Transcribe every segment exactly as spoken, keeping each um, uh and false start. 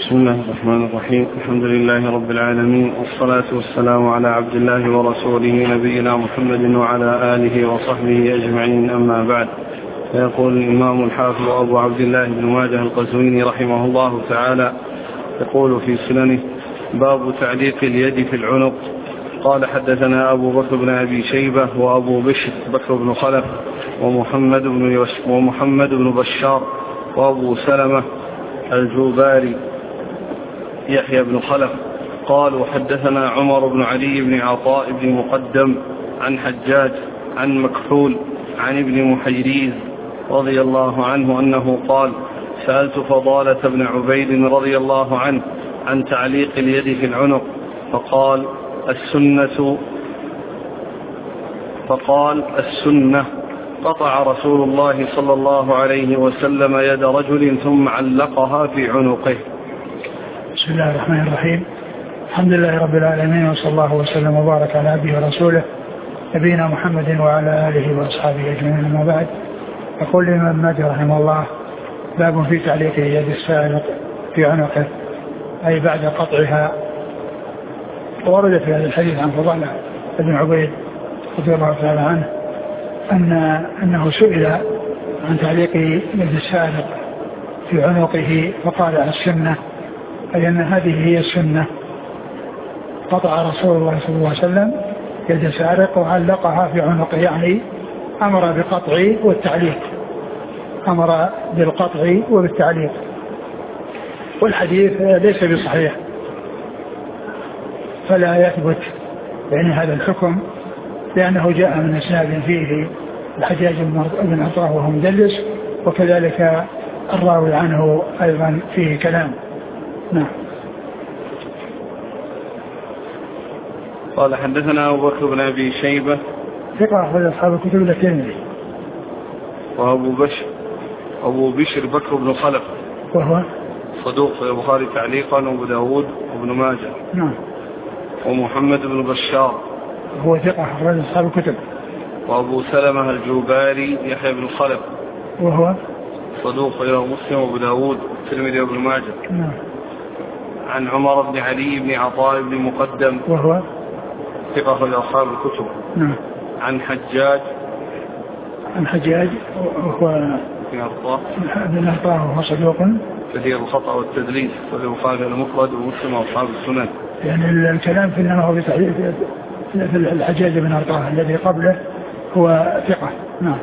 بسم الله الرحمن الرحيم. الحمد لله رب العالمين، والصلاة والسلام على عبد الله ورسوله نبينا محمد وعلى آله وصحبه أجمعين، أما بعد. فيقول الإمام الحافظ أبو عبد الله بن ماجه القزويني رحمه الله تعالى يقول في سننه: باب تعليق اليد في العنق. قال: حدثنا أبو بكر بن أبي شيبة وأبو بشر بكر بن خلف ومحمد بن, ومحمد بن بشار وأبو سلمة الجوباري يحيى بن خلف قال: وحدثنا عمر بن علي بن عطاء بن مقدم عن حجاج عن مكحول عن ابن محيريز رضي الله عنه أنه قال: سألت فضالة بن عبيد رضي الله عنه عن تعليق اليد في العنق، فقال: السنة فقال السنة قطع رسول الله صلى الله عليه وسلم يد رجل ثم علقها في عنقه. بسم الله الرحمن الرحيم. الحمد لله رب العالمين، وصلى الله وسلم وبارك على عبده ورسوله نبينا محمد وعلى آله وأصحابه أجمعين، أما بعد. يقول الإمام ماجه رحمه الله: باب في تعليق يد السارق في عنقه، أي بعد قطعها. ورد في هذا الحديث عن فضالة بن عبيد رضي الله تعالى عنه أن أنه سئل عن تعليق يد السارق في عنقه فقال: السنة، أي أن هذه هي السنة. قطع رسول الله صلى الله عليه وسلم يد السارق وعلقها في عنقه، يعني أمر بالقطع والتعليق، أمر بالقطع وبالتعليق. والحديث ليس بصحيح، فلا يثبت يعني هذا الحكم، لأنه جاء من إسناد فيه الحجاج بن عطاء وهو مدلس، وكذلك الراوي عنه أيضا فيه كلام. نعم. قال: حدثنا أبو بكر بن أبي شيبة ثقة أخرج أصحاب الكتب الترمذي، وأبو بشر أبو بشر بكر بن خلف وهو صدوق في البخاري تعليقا وأبو داود وابن ماجه. نعم. ومحمد بن بشار هو ثقة أخرج أصحاب الكتب. وأبو سلمة الجوباري يحيى بن خلف وهو صدوق في مسلم وأبو داود والترمذي وابن ماجه. نعم. عن عمر بن علي بن عطاء بن مقدم وهو ثقة أخرج أصحاب الكتب. نعم. عن حجاج عن حجاج وهو بن عطاء وهو صدوق كثير الخطأ والتدليس، والبخاري المفرد ومسلم وأصحاب السنن. يعني الكلام في أنه هو في الحجاج بن عطاء الذي قبله هو ثقة. نعم.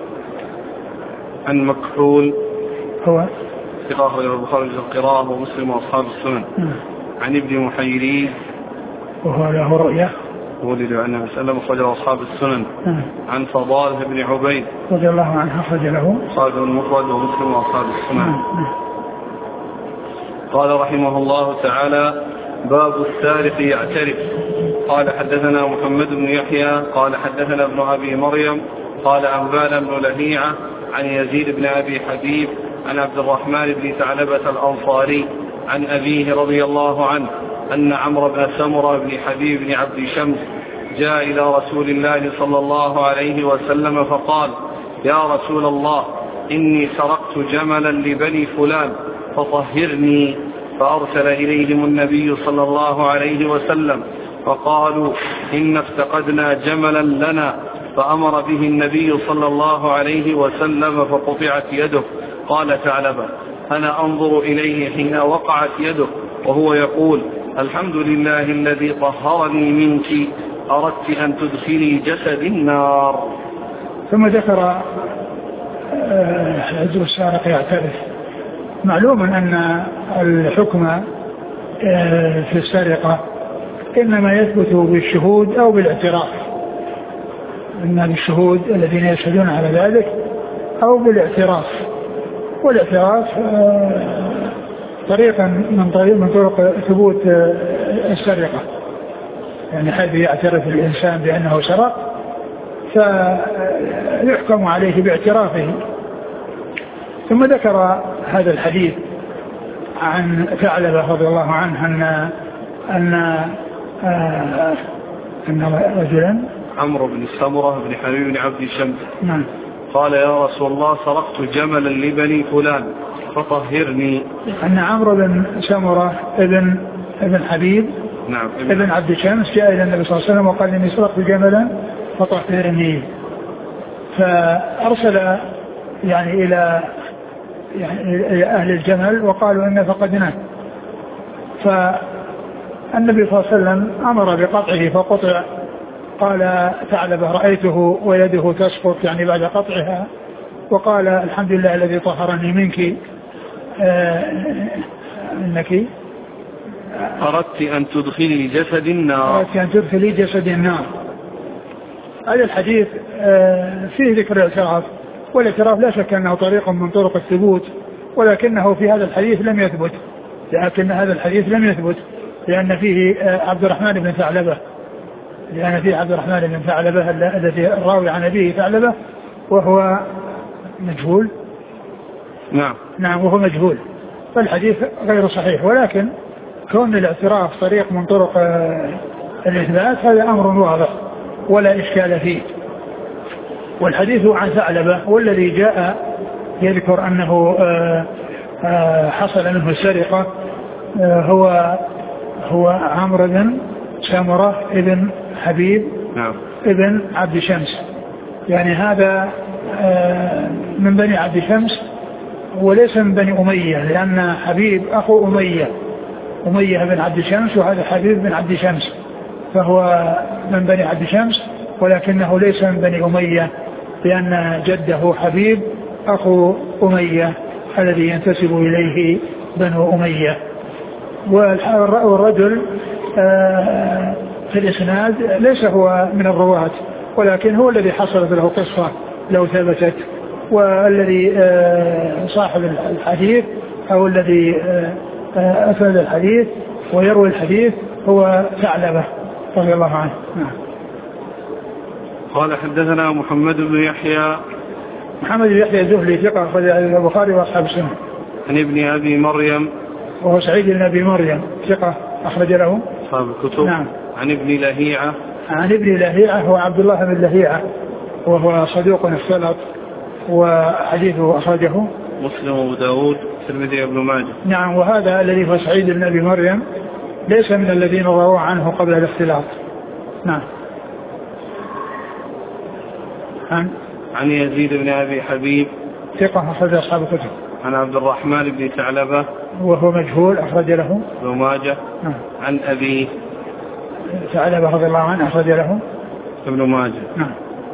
عن مكحول هو ثقة أخرج البخاري القراءة ومسلم وأصحاب السنن. نعم. عن ابن محيريز وهو له رؤية ولد عنه وسلم أخرج أصحاب السنن. نعم. عن فضالة بن عبيد رضي الله عنه أخرج له البخاري المفرد ومسلم وأصحاب السنن. نعم. نعم. قال رحمه الله تعالى: باب السارق يعترف. قال: حدثنا محمد بن يحيى قال: حدثنا ابن أبي مريم قال: أنبانا بن لهيعة عن يزيد بن أبي حبيب عن عبد الرحمن بن ثعلبة الأنصاري عن أبيه رضي الله عنه أن عمرو بن سمرة بن حبيب بن عبد شمس جاء إلى رسول الله صلى الله عليه وسلم فقال: يا رسول الله، إني سرقت جملا لبني فلان فطهرني. فأرسل إليهم النبي صلى الله عليه وسلم فقالوا: إن افتقدنا جملا لنا. فأمر به النبي صلى الله عليه وسلم فقطعت يده. قال ثعلبة: أنا أنظر إليه حين وقعت يده وهو يقول: الحمد لله الذي طهرني منك، أردت أن تدخلي جسد النار. ثم ذكر حجر السارق يعترف. معلوم أن الحكم في السرقة إنما يثبت بالشهود أو بالاعتراف، إما بالشهود الذين يشهدون على ذلك أو بالاعتراف. والاعتراف طريقا من طريق من طرق ثبوت السرقة، يعني حيث يعترف الإنسان بأنه سرق فيحكم عليه باعترافه. ثم ذكر هذا الحديث عن ثعلبة رضي الله عنه أن أن أن رجلا عمرو بن سمرة بن حبيب بن عبد شمس نعم. قال: يا رسول الله، سرقت جملا لبني فلان فطهرني. أن عمرو بن سمرة ابن ابن حبيب نعم ابن, ابن عبد شمس جاء إلى النبي صلى الله عليه وسلم وقال إني سرقت جملا فطهرني، فأرسل يعني إلى يعني إلى أهل الجمل وقالوا إن فقدناه، فالنبي صلى الله عليه وسلم أمر بقطعه فقطع. قال ثعلبة رأيته ويده تسقط يعني بعد قطعها، وقال الحمد لله الذي طهرني منك آه انك أردت أن تدخلي جسد النار. أردت أن تدخلي جسد النار. هذا الحديث آه فيه ذكر الاعتراف، والاعتراف لا شك أنه طريق من طرق الثبوت، ولكنه في هذا الحديث لم يثبت، لكن هذا الحديث لم يثبت لأن فيه آه عبد الرحمن بن ثعلبة، لأن فيه عبد الرحمن بن ثعلبة الذي الراوي عن أبيه ثعلبة وهو مجهول. نعم نعم وهو مجهول، فالحديث غير صحيح. ولكن كون الاعتراف طريق من طرق الإثبات هذا أمر واضح ولا إشكال فيه. والحديث عن ثعلبة والذي جاء يذكر أنه حصل منه السرقة هو هو عمرو بن سمرة ابن حبيب نعم ابن عبد شمس، يعني هذا من بني عبد شمس وليس من بني أمية، لأن حبيب أخو أمية أمية بن عبد شمس، وهذا حبيب بن عبد شمس، فهو من بني عبد شمس ولكنه ليس من بني أمية، لأن جده حبيب أخو أمية الذي ينتسب إليه بنو أمية. والرجل في الإسناد ليس هو من الرواة، ولكن هو الذي حصلت له قصة لو ثبتت، والذي صاحب الحديث أو الذي أسند الحديث ويروي الحديث هو ثعلبة رضي الله عنه. قال حدثنا محمد بن يحيى محمد بن يحيى الزهري ثقة أخرج البخاري وأصحاب السنن. عن ابن أبي مريم وهو سعيد بن أبي مريم ثقة أخرج له أصحاب الكتب. نعم. عن ابن لهيعة عن ابن لهيعة هو عبد الله بن لهيعة وهو صدوق اختلط وحديثه أخرجه مسلم وأبو داود الترمذي وابن ماجه. نعم. وهذا الذي هو سعيد بن أبي مريم ليس من الذين رووا عنه قبل الاختلاط. نعم. عن عن يزيد بن أبي حبيب ثقة أخرج أصحاب الكتب. عن عبد الرحمن بن ثعلبة وهو مجهول أخرج له ابن ماجه. نعم. عن أبي ثعلبة رضي الله عنه أخرج له ابن ماجه. نعم.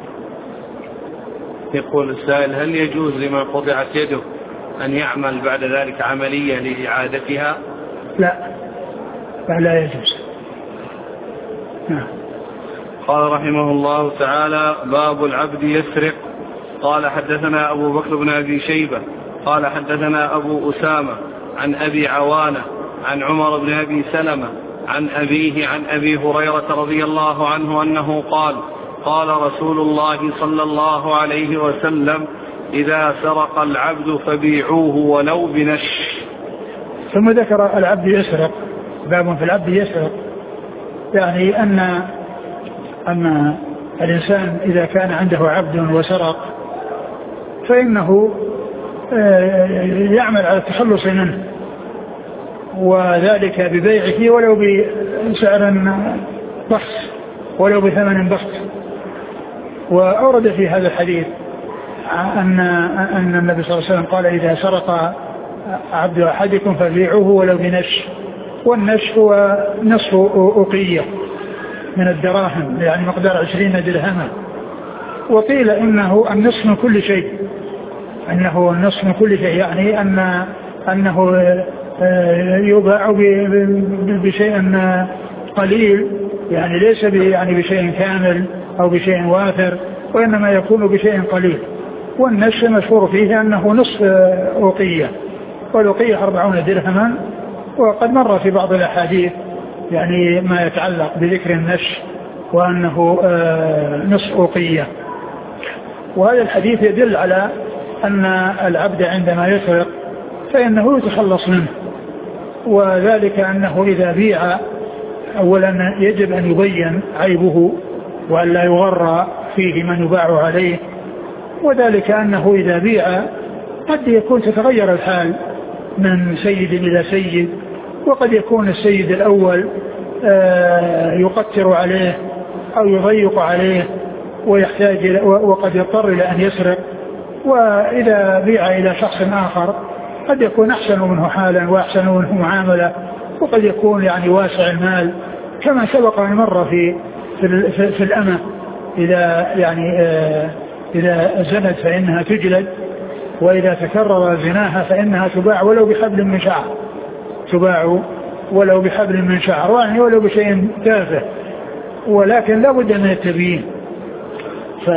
يقول السائل: هل يجوز لمن قطعت يده أن يعمل بعد ذلك عملية لإعادتها؟ لا لا يجوز. نعم. قال رحمه الله تعالى: باب العبد يسرق. قال حدثنا أبو بكر بن أبي شيبة قال حدثنا أبو أسامة عن أبي عوانة عن عمر بن أبي سلمة عن أبيه عن أبي هريرة رضي الله عنه أنه قال: قال رسول الله صلى الله عليه وسلم: إذا سرق العبد فبيعوه ولو بنش. ثم ذكر العبد يسرق، باب في العبد يسرق، يعني أن أن الإنسان إذا كان عنده عبد وسرق فإنه يعمل على التخلص منه، وذلك ببيعه ولو بسعر بخس ولو بثمن بخس. وأورد في هذا الحديث أن أن النبي صلى الله عليه وسلم قال: إذا سرق عبد أحدكم فبيعوه ولو بنش. والنش هو نصف أوقية من الدراهم، يعني مقدار عشرين درهما. وقيل إنه النصف من كل شيء، أنه النصف من كل شيء، يعني أن أنه يباع بشيء قليل، يعني ليس يعني بشيء كامل أو بشيء وافر، وإنما يكون بشيء قليل. والنش مشهور فيه أنه نصف أوقية، والأوقية أربعون درهما. وقد مر في بعض الأحاديث يعني ما يتعلق بذكر النش وأنه نصف أوقية. وهذا الحديث يدل على أن العبد عندما يسرق فإنه يتخلص منه، وذلك أنه إذا بيع أولا يجب أن يبين عيبه وأن لا يغرى فيه من يباع عليه، وذلك أنه إذا بيع قد يكون تتغير الحال من سيد إلى سيد، وقد يكون السيد الأول يقتر عليه أو يضيق عليه ويحتاج وقد يضطر إلى أن يسرق، وإذا بيع إلى شخص آخر قد يكون أحسن منه حالا وأحسن منه معاملة، وقد يكون يعني واسع المال، كما سبق أن مر في في, في, في الأمة إذا يعني إذا زنت فإنها تجلد، وإذا تكرر زناها فإنها تباع ولو بحبل من شعر، تباع ولو بحبل من شعر، يعني ولو بشيء تافه، ولكن لا بد من التبيين. ف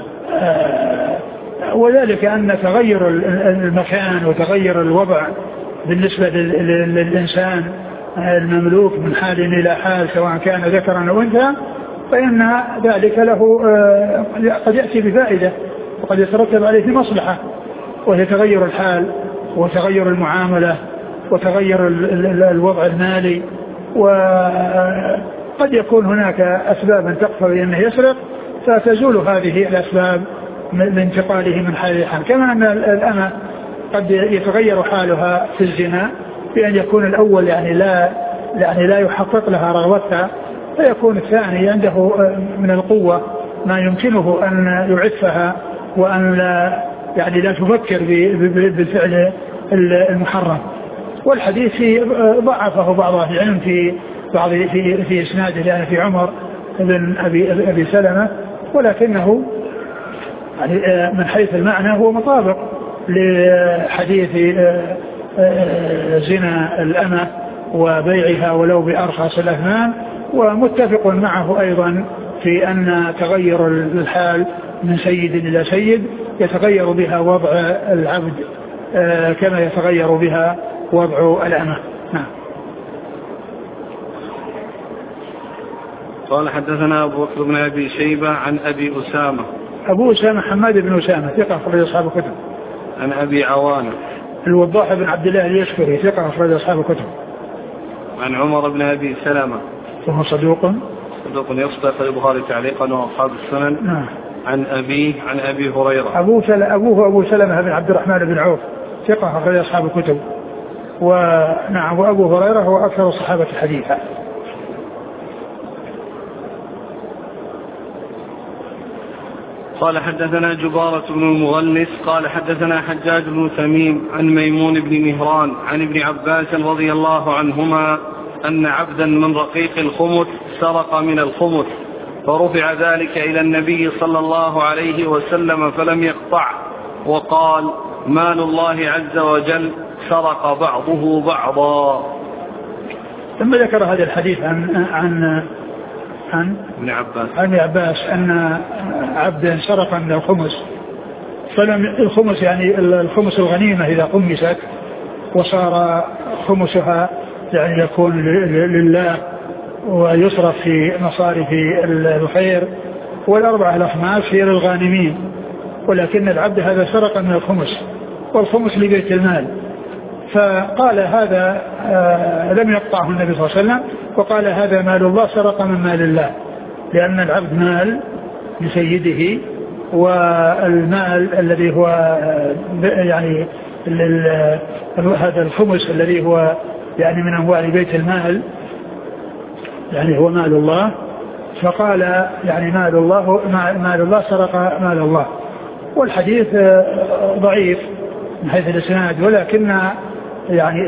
وذلك أن تغير المكان وتغير الوضع بالنسبة للإنسان المملوك من حال إلى حال سواء كان ذكرا أو أنثى، فإن ذلك له قد يأتي بفائدة وقد يترتب عليه مصلحة، وهي تغير الحال وتغير المعاملة وتغير الوضع المالي. وقد يكون هناك أسبابا تقتضي أنه يسرق فتزول هذه الأسباب من انتقاله من حال إلى حال، كما أن الأمة قد يتغير حالها في الزنا بأن يكون الأول يعني لا يعني لا يحقق لها رغبتها، فيكون الثاني عنده من القوة ما يمكنه أن يعفها وأن لا يعني لا تفكر بالفعل المحرم. والحديث ضعفه بعض أهل العلم في بعض في في إسناده لأن في عمر بن أبي أبي سلمة، ولكنه يعني من حيث المعنى هو مطابق لحديث زنا الأمة وبيعها ولو بأرخص الأثمان، ومتفق معه أيضا في أن تغير الحال من سيد إلى سيد يتغير بها وضع العبد كما يتغير بها وضع الأمة. نعم. قال حدثنا أبو بكر بن أبي شيبة عن أبي أسامة. أبو أسامة حماد بن أسامة ثقة أخرج أصحاب الكتب. عن أبي عوانة الوضاح بن عبد الله اليشكري ثقة أخرج أصحاب الكتب. عن عمر بن أبي سلمة وهو صدوق صدوق يصدق البخاري تعليقا وأصحاب السنن. نعم. عن أبيه عن أبي هريرة. أبو سل... أبوه أبو سلمة بن عبد الرحمن بن عوف ثقة أخرج أصحاب الكتب. ونعم وأبو هريرة هو أكثر الصحابة حديثا. قال حدثنا جبارة بن المغلس قال حدثنا حجاج بن تميم عن ميمون بن مهران عن ابن عباس رضي الله عنهما أن عبدا من رقيق الخمس سرق من الخمس، فرفع ذلك إلى النبي صلى الله عليه وسلم فلم يقطع، وقال: مال الله عز وجل سرق بعضه بعضا. ثم ذكر هذا الحديث عن عن عن ابن عباس عن عباس أن عبدا سرق من الخمس، فلم الخمس يعني الخمس الغنيمة إذا خمست وصار خمسها يعني يكون لله ويصرف في مصارف الخير، والأربعة الأخماس هي للغانمين، ولكن العبد هذا سرق من الخمس والخمس لبيت المال، فقال هذا آه لم يقطعه النبي صلى الله عليه وسلم، وقال هذا مال الله سرق من مال الله، لأن العبد مال لسيده، والمال الذي هو يعني هذا الخمس الذي هو يعني من أموال بيت المال يعني هو مال الله، فقال يعني مال الله مال الله سرق مال الله. والحديث ضعيف من حيث الإسناد، ولكن يعني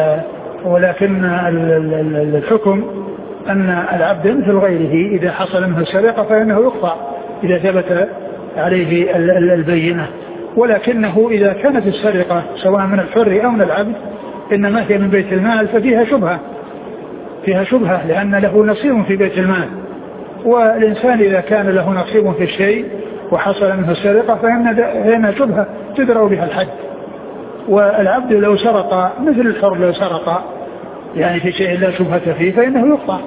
ولكن الحكم أن العبد مثل غيره إذا حصل منه السرقة فإنه يقطع إذا ثبت عليه البينة، ولكنه إذا كانت السرقة سواء من الحر أو من العبد إنما هي من بيت المال ففيها شبهة فيها شبهة لأن له نصيب في بيت المال، والإنسان إذا كان له نصيب في الشيء وحصل منه السرقة فإن شبهة تدرأ بها الحد. والعبد لو سرق مثل الحر لو سرق يعني في شيء لا شبهة فيه فإنه يقطع.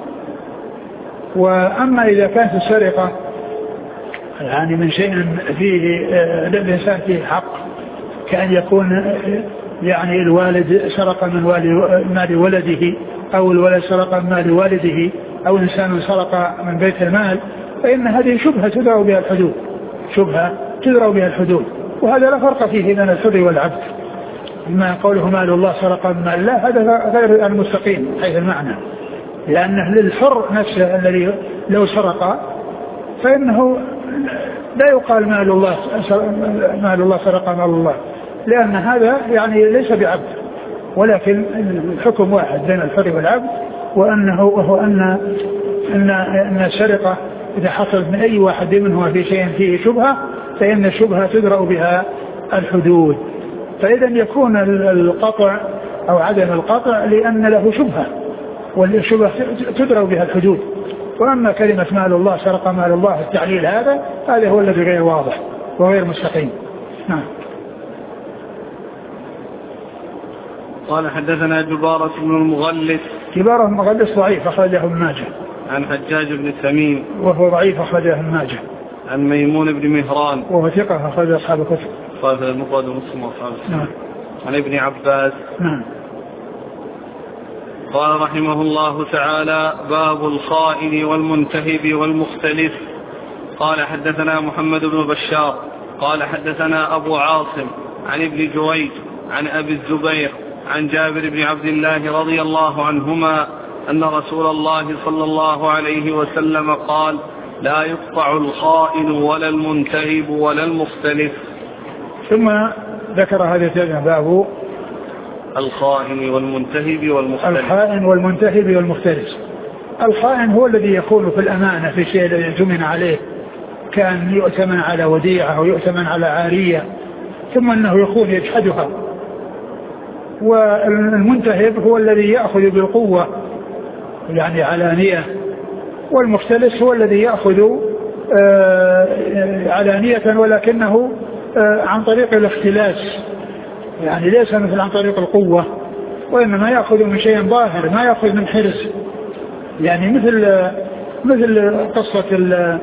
وأما إذا كانت السرقة يعني من شيء فيه للإنسان فيه حق، كأن يكون يعني الوالد سرق من مال ولده أو الولد سرق من مال والده أو إنسان سرق من بيت المال، فإن هذه شبهة تدرأ بها الحدود شبهة تدرأ بها الحدود وهذا لا فرق فيه بين الحر والعبد. ما قوله مال الله سرق من مال الله هذا غير المستقيم حيث المعنى، لأنه للحر نفسه الذي لو سرق فإنه لا يقال مال الله مال الله سرق مال الله، لأن هذا يعني ليس بعبد، ولكن الحكم واحد بين الحر والعبد، وأنه وهو أن أن أن السرقة إذا حصلت من أي واحد منهما في شيء فيه شبهة فإن الشبهة تدرأ بها الحدود، فإذا يكون القطع أو عدم القطع لأن له شبهة، والشبهة تدرأ بها الحدود. وأما كلمة مال الله سرق مال الله التعليل هذا هذا هو الذي غير واضح وغير مستقيم. نعم. قال حدثنا جبارة بن المغلس. جبارة بن المغلس ضعيف أخرجه ابن ماجه. عن حجاج بن تميم وهو ضعيف أخرجه ابن ماجه. عن ميمون بن مهران وهو ثقة أخرجه أصحاب الكتب. قال المفرد ومسلم وأصحاب السنن. نعم. عن ابن عباس. نعم. قال رحمه الله تعالى: باب الخائن والمنتهب والمختلف. قال حدثنا محمد بن بشار قال حدثنا أبو عاصم عن ابن جريج عن أبي الزبير عن جابر بن عبد الله رضي الله عنهما أن رسول الله صلى الله عليه وسلم قال: لا يقطع الخائن ولا المنتهب ولا المختلف. ثم ذكر هذا الترجمة: باب الخائن والمنتهب والمختلف. الخائن والمنتهب والمختلف. الخائن هو الذي يكون في الأمانة في شيء الذي يؤتمن عليه، كان يؤتمن على وديعة أو يؤتمن على عارية ثم أنه يخون يجحدها. والمنتهب هو الذي يأخذ بالقوة يعني علانية، والمختلس هو الذي يأخذ علانية ولكنه عن طريق الاختلاس، يعني ليس مثل عن طريق القوة، وإنما يأخذ من شيء ظاهر ما يأخذ من حرص، يعني مثل مثل قصة ال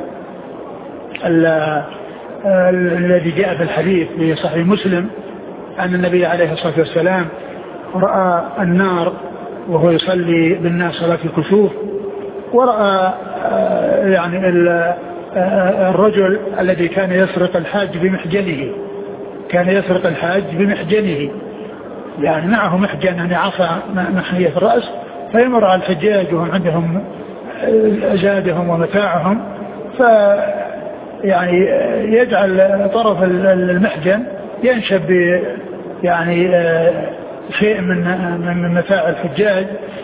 الذي جاء في الحديث في صحيح مسلم أن النبي عليه الصلاة والسلام رأى النار وهو يصلي بالناس صلاة الكسوف، ورأى يعني الرجل الذي كان يسرق الحاج بمحجنه، كان يسرق الحاج بمحجنه، يعني معه محجن يعني عصا محية الرأس، فيمر على الحجاج وهم عندهم أجادهم ومتاعهم، ف يعني يجعل طرف المحجن ينشب يعني شيء من من متاع الحجاج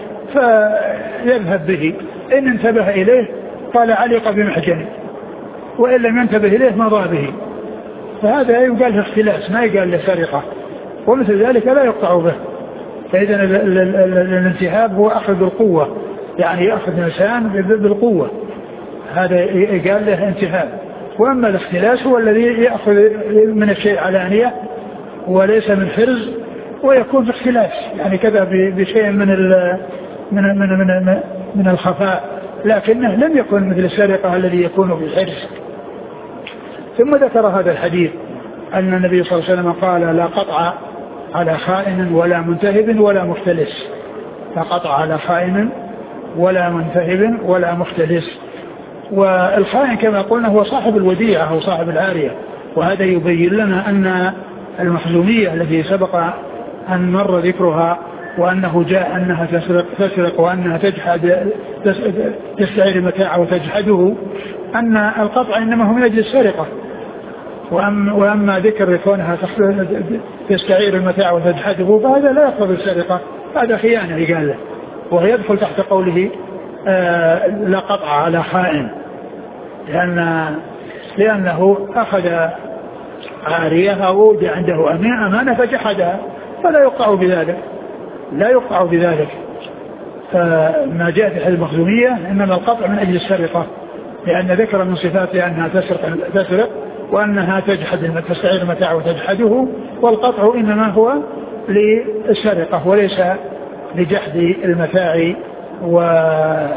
فيذهب به، إن انتبه إليه قال علق بمحجنه، وإن لم ينتبه إليه مضى به، فهذا يقال له اختلاس ما يقال له سرقة، ومثل ذلك لا يقطع به. فإذا الانتهاب هو أخذ بالقوة، يعني يأخذ الإنسان بالقوة، هذا يقال له انتهاب. وأما الاختلاس هو الذي يأخذ من الشيء علانية وليس من حرز، ويكون في اختلاس يعني كذا بشيء من من من من, من الخفاء، لكنه لم يكن مثل السرقة الذي يكون بالحرز. ثم ذكر هذا الحديث أن النبي صلى الله عليه وسلم قال: لا قطع على خائن ولا منتهب ولا مختلس. لا قطع على خائن ولا منتهب ولا مختلس. والخائن كما قلنا هو صاحب الوديعة أو صاحب العارية، وهذا يبين لنا أن المخزومية التي سبق أن مر ذكرها وأنه جاء أنها تسرق, تسرق وأنها تجحد تستعير متاعه وتجحده، أن القطع إنما هو من أجل السرقة، وأما ذكر كونها تستعير المتاع وتجحده فهذا لا يقتضي السرقة، هذا خيانة قال له، وهو يدخل تحت قوله آه لا قطع على خائن، لأن لأنه أخذ عارية أو أودع عنده أمانة فجحدها، فلا يقطع بذلك لا يقطع بذلك فما جاء في الحديث المخزومية إنما القطع من أجل السرقة، لأن ذكر من صفاتها أنها تسرق, تسرق وأنها تجحد تستعير المتاع وتجحده، والقطع إنما هو للسرقة وليس لجحد المتاع وعدم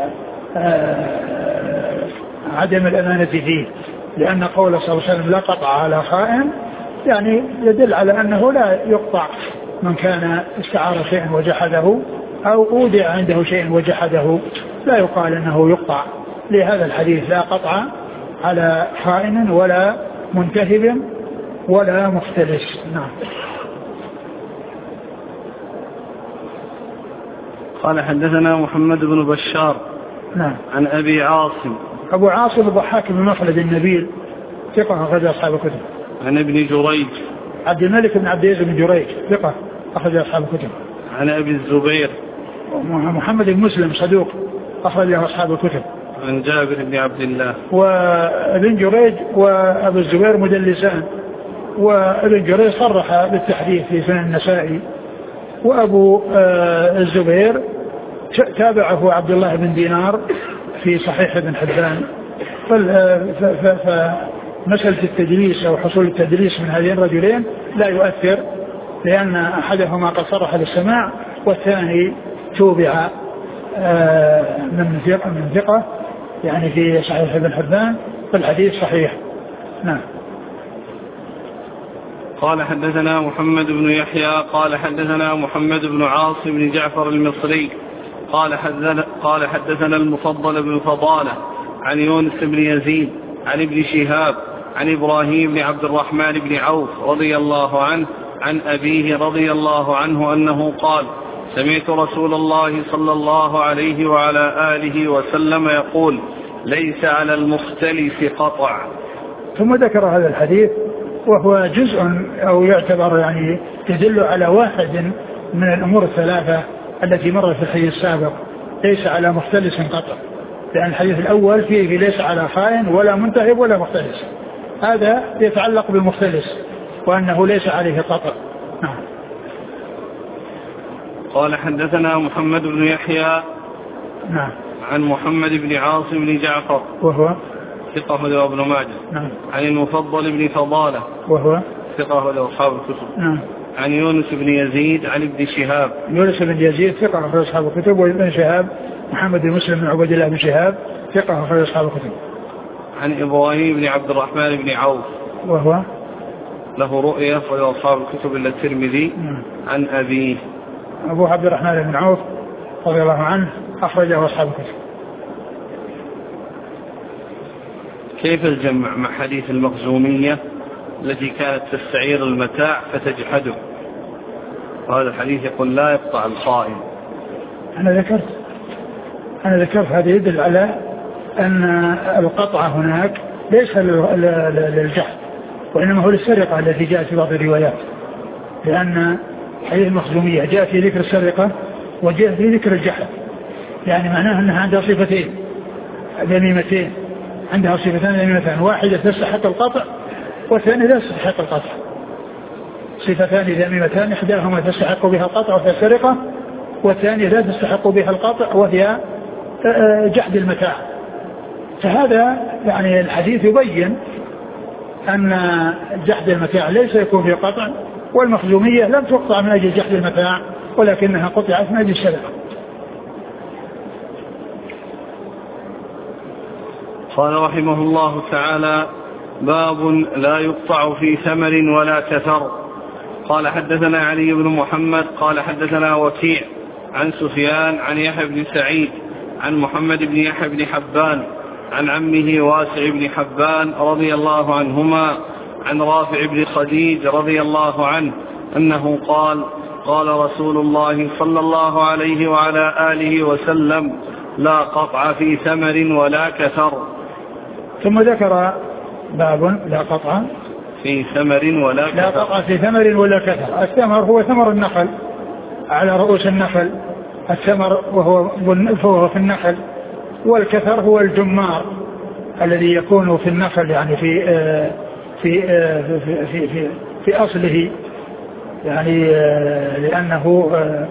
الأمانة فيه، لأن قول صلى الله عليه وسلم لا قطع على خائن يعني يدل على أنه لا يقطع من كان استعار شيئا وجحده أو أودع عنده شيئا وجحده، لا يقال أنه يقطع. لهذا الحديث لا قطع على خائن ولا منتهب ولا مختلس. نعم. قال حدثنا محمد بن بشار نعم. عن أبي عاصم أبو عاصم الضحاك بن مخلد النبيل ثقة أخرج أصحاب الكتب. عن ابن جريج عبد الملك بن عبد العزيز بن جريج ثقة أخرج أصحاب الكتب. عن أبي الزبير محمد بن مسلم صدوق أخرج أصحاب الكتب. عن جابر بن عبد الله. وابن جريج وأبو الزبير مدلسان، وابن جريج صرح بالتحديث في سنن النسائي، وأبو الزبير تابعه عبد الله بن دينار في صحيح ابن حبان. فمسألة التدليس أو حصول التدليس من هذين الرجلين لا يؤثر، لأن أحدهما قد صرح بالسماع والثاني توبع من ثقة من ثقة يعني في صحيح ابن حبان، فالحديث صحيح. نعم. قال حدثنا محمد بن يحيى قال حدثنا محمد بن عاصم بن جعفر المصري قال حدثنا, قال حدثنا المفضل بن فضالة عن يونس بن يزيد عن ابن شهاب عن إبراهيم بن عبد الرحمن بن عوف رضي الله عنه عن أبيه رضي الله عنه أنه قال: سمعت رسول الله صلى الله عليه وعلى آله وسلم يقول: ليس على المختلف قطع. ثم ذكر هذا الحديث وهو جزء أو يعتبر يعني يدل على واحد من الأمور الثلاثة التي مرت في الحديث السابق: ليس على مختلس قطع، لأن الحديث الأول فيه ليس على خائن ولا منتهب ولا مختلس، هذا يتعلق بالمختلس وأنه ليس عليه قطع. نعم. قال حدثنا محمد بن يحيى نعم عن محمد بن عاصم بن جعفر وهو ثقة أخرجه ابن ماجه. نعم. عن المفضل بن فضالة وهو ثقة أخرجه أصحاب الكتب. نعم. عن يونس بن يزيد عن ابن شهاب يونس بن يزيد ثقة أخرج أصحاب الكتب، وابن شهاب محمد بن مسلم بن عبد الله بن شهاب ثقة أخرج أصحاب الكتب. عن إبراهيم بن عبد الرحمن بن عوف وهو له رؤية أخرج أصحاب الكتب إلا الترمذي. عن أبيه أبو عبد الرحمن بن عوف رضي الله عنه أخرجه أصحاب الكتب. كيف الجمع مع حديث المخزومية التي كانت تستعير المتاع فتجحده؟ وهذا الحديث يقول لا يقطع الخائن. أنا ذكرت أنا ذكرت هذا يدل على أن القطع هناك ليس للجحد، وإنما هو للسرقة التي جاءت في بعض الروايات، لأن حديث المخزومية جاء في ذكر السرقة وجاء في ذكر الجحد، يعني معناه أنها عندها صفتين ذميمتين، عندها صفتان ذميمتان، واحدة تستحق القطع والثانية لا تستحق القطع. صفتان ذميمتان، إحداهما تستحق بها القطع وهي السرقة، والثانية لا تستحق بها القطع وهي جحد المتاع. فهذا يعني الحديث يبين أن جحد المتاع ليس يكون فيه قطع، والمخزومية لم تقطع من أجل جحد المتاع ولكنها قطعت من أجل السرقة. قال رحمه الله تعالى: باب لا يقطع في ثمر ولا كثر. قال حدثنا علي بن محمد قال حدثنا وكيع عن سفيان عن يحيى بن سعيد عن محمد بن يحيى بن حبان عن عمه واسع بن حبان رضي الله عنهما عن رافع بن خديج رضي الله عنه أنه قال: قال رسول الله صلى الله عليه وعلى آله وسلم: لا قطع في ثمر ولا كثر. ثم ذكر باب لا قطع في ثمر ولا كثر. لا قطع في ثمر ولا كثر. الثمر هو ثمر النخل على رؤوس النخل، الثمر وهو فهو في النخل، والكثر هو الجمار الذي يكون في النخل يعني في في في في, في, في أصله، يعني لأنه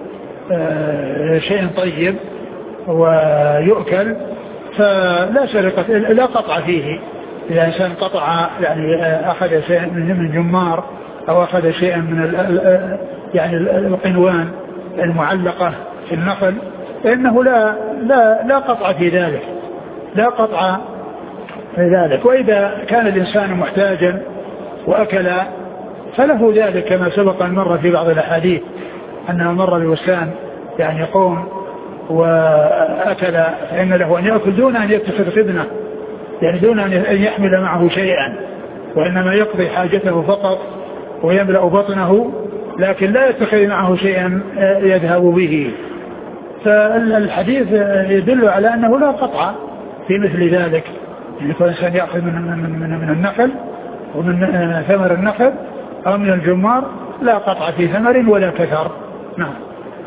شيء طيب ويؤكل، فلا سرقة لا قطع فيه. إذا إنسان قطع يعني أخذ شيء من جمار أو أخذ شيئا من يعني القنوان المعلقة في النخل فإنه لا لا لا قطع في ذلك، لا قطع في ذلك. وإذا كان الإنسان محتاجا وأكل فله ذلك، كما سبق أن مر في بعض الأحاديث أنه مر بوسان يعني يقوم وأكل فإن له أن يأكل دون أن يتخذ خدمة، يعني دون أن يحمل معه شيئا، وإنما يقضي حاجته فقط ويملأ بطنه، لكن لا يتخذ معه شيئا يذهب به. فالحديث يدل على أنه لا قطع في مثل ذلك، يعني كل إنسان يأخذ من, من, من, من النخل ومن ثمر النخل أو من الجمار لا قطع في ثمر ولا كثر. نعم.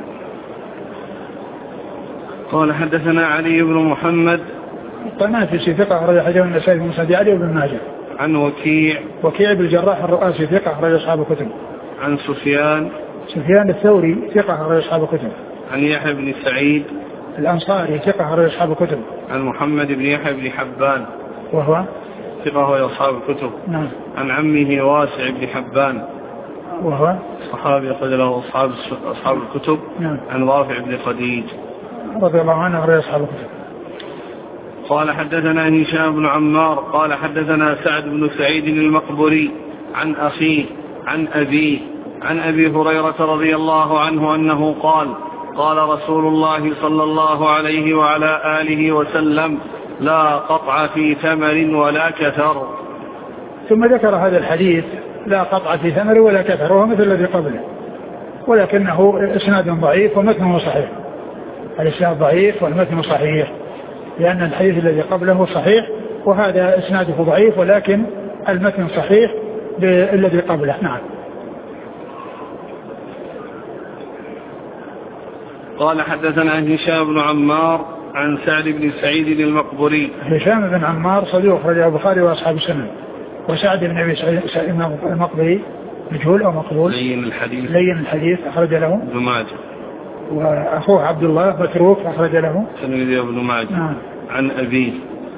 قال حدثنا علي بن محمد الطنافسي ثقة أخرج حديث النسائي في مسند علي بن ماجه. عن وكيع وكيع بن الجراح الرؤاسي ثقة أخرج أصحاب الكتب. عن سفيان سفيان الثوري ثقة أخرج أصحاب الكتب. عن يحيى بن سعيد الأنصاري ثقة أخرج أصحاب الكتب. عن محمد بن يحيى بن حبان وهو ثقة أخرج أصحاب الكتب. نعم. عن عمه واسع بن حبان وهو صحابي أخرج له أصحاب أصحاب الكتب. نعم. عن رافع بن خديج رضي الله عنه أخرج أصحاب الكتب. قال حدثنا هشام بن عمار قال حدثنا سعد بن سعيد المقبري عن أخيه عن أبيه عن أبي هريرة رضي الله عنه أنه قال قال رسول الله صلى الله عليه وعلى آله وسلم لا قطع في ثمر ولا كثر. ثم ذكر هذا الحديث لا قطع في ثمر ولا كثر، وهو مثل الذي قبله ولكنه إسناد ضعيف ومتنه صحيح. الإسناد ضعيف والمتن صحيح، لأن الحديث الذي قبله صحيح وهذا إسناده ضعيف ولكن المتن صحيح بالذي قبله. نعم. قال حدثنا هشام بن عمار عن سعد بن سعيد المقبري. هشام بن عمار صدوق أخرجه البخاري وأصحاب السنن. وسعد بن أبي سعيد المقبري مجهول أو مقبول؟ لين الحديث. لين الحديث أخرج له ابن ماجه. وأخوه عبد الله متروك أخرج له سنده ابن ماجه. نعم. عن أبيه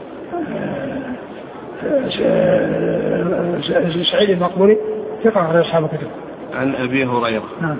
سعيد المقبري ثقة أخرج أصحاب الكتب. عن أبي هريرة. نعم.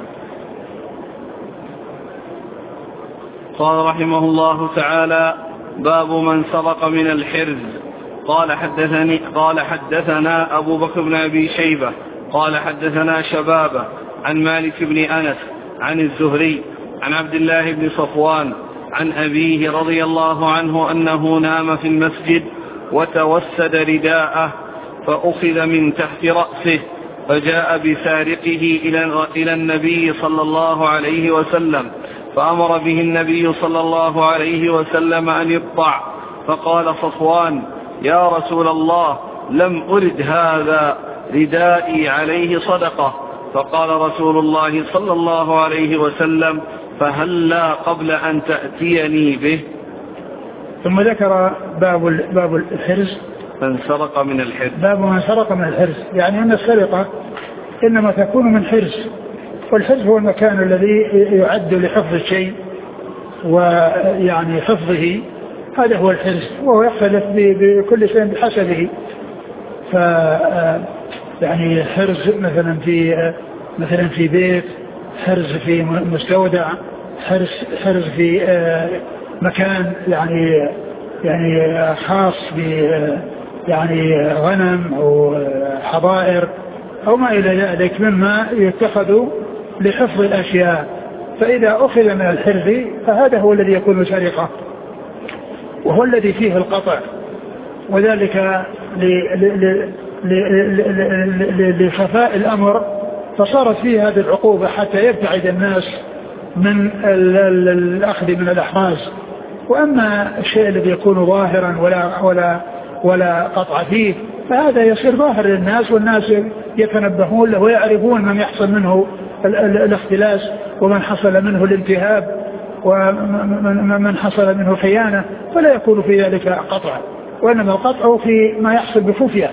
قال رحمه الله تعالى باب من سرق من الحرز. قال حدثني قال حدثنا أبو بكر بن أبي شيبة قال حدثنا شبابة عن مالك بن أنس عن الزهري عن عبد الله بن صفوان عن أبيه رضي الله عنه أنه نام في المسجد وتوسد رداءه فأخذ من تحت رأسه فجاء بسارقه إلى النبي صلى الله عليه وسلم فأمر به النبي صلى الله عليه وسلم أن يقطع. فقال صفوان يا رسول الله لم أرد هذا ردائي عليه صدقة. فقال رسول الله صلى الله عليه وسلم فهلا قبل أن تأتيني به. ثم ذكر باب باب الحرز. من سرق من الحرز. باب من سرق من الحرز، يعني أن السرقة إنما تكون من حرز، والحرز هو المكان الذي يعد لحفظ الشيء ويعني حفظه، هذا هو الحرز، وهو يختلف بكل شيء بحسبه. ف يعني حرز مثلا في مثلا في بيت، حرز في مستودع، حرز حرز في مكان يعني يعني خاص ب يعني غنم أو حظائر أو ما إلى ذلك مما يتخذ لحفظ الأشياء. فإذا أخذ من الحرز فهذا هو الذي يكون سرقة، وهو الذي فيه القطع، وذلك لخفاء الأمر فصارت فيه هذه العقوبة حتى يبتعد الناس من الأخذ من الأحراز. وأما الشيء الذي يكون ظاهرا ولا ولا ولا قطع فيه فهذا يصير ظاهر للناس، والناس يتنبهون له ويعرفون من يحصل منه الاختلاس ومن حصل منه الانتهاب ومن حصل منه خيانة، فلا يكون في ذلك قطع، وإنما القطع في ما يحصل بخفية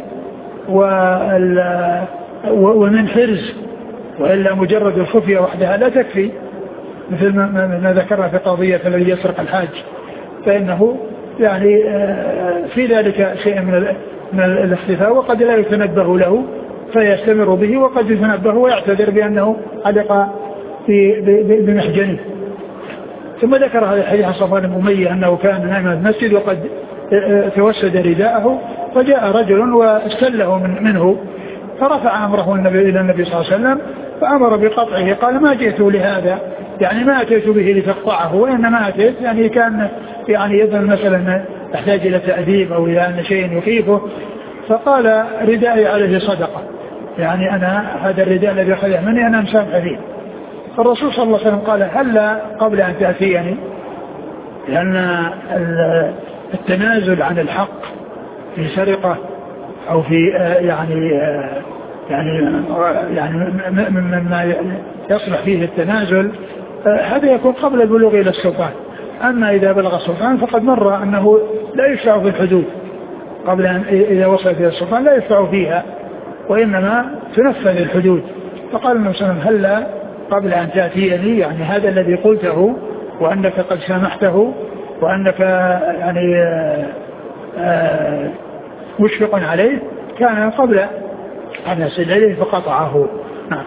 ومن حرز، وإلا مجرد الخفية وحدها لا تكفي، مثل ما ذكرنا في قضية الذي يسرق الحاج، فإنه يعني في ذلك شيء من الاختفاء وقد لا يتنبه له فيستمر به، وقد يتنبه ويعتذر بأنه علق بمحجنه. ثم ذكر هذا الحديث عن صفوان بن أمية أنه كان نائما في المسجد وقد توسد رداءه، فجاء رجل واستله من منه فرفع أمره النبي إلى النبي صلى الله عليه وسلم فأمر بقطعه. قال ما جئت لهذا، يعني ما أتيت به لتقطعه، وإنما أتيت يعني كان يعني يظن مثلا تحتاج إلى تأديب أو إلى أن شيء يخيفه. فقال ردائي عليه صدقة، يعني أنا هذا الرداء الذي أخذه مني أنا مسامح فيه. فالرسول صلى الله عليه وسلم قال هلا قبل أن تأتيني، لأن التنازل عن الحق في سرقة أو في يعني يعني يعني مما يصلح فيه التنازل هذا يكون قبل البلوغ إلى السلطان. أما إذا بلغ السلطان فقد مر أنه لا يشرع في الحدود قبل أن إذا وصلت إلى السلطان لا يشرع فيها، وإنما تنفذ الحدود. فقال النبي صلى الله عليه وسلم هلا قبل أن تأتيني، يعني هذا الذي قلته وأنك قد سامحته وأنك يعني آه مشفق عليه كان قبل أن يصل إليه فقطعه. نعم.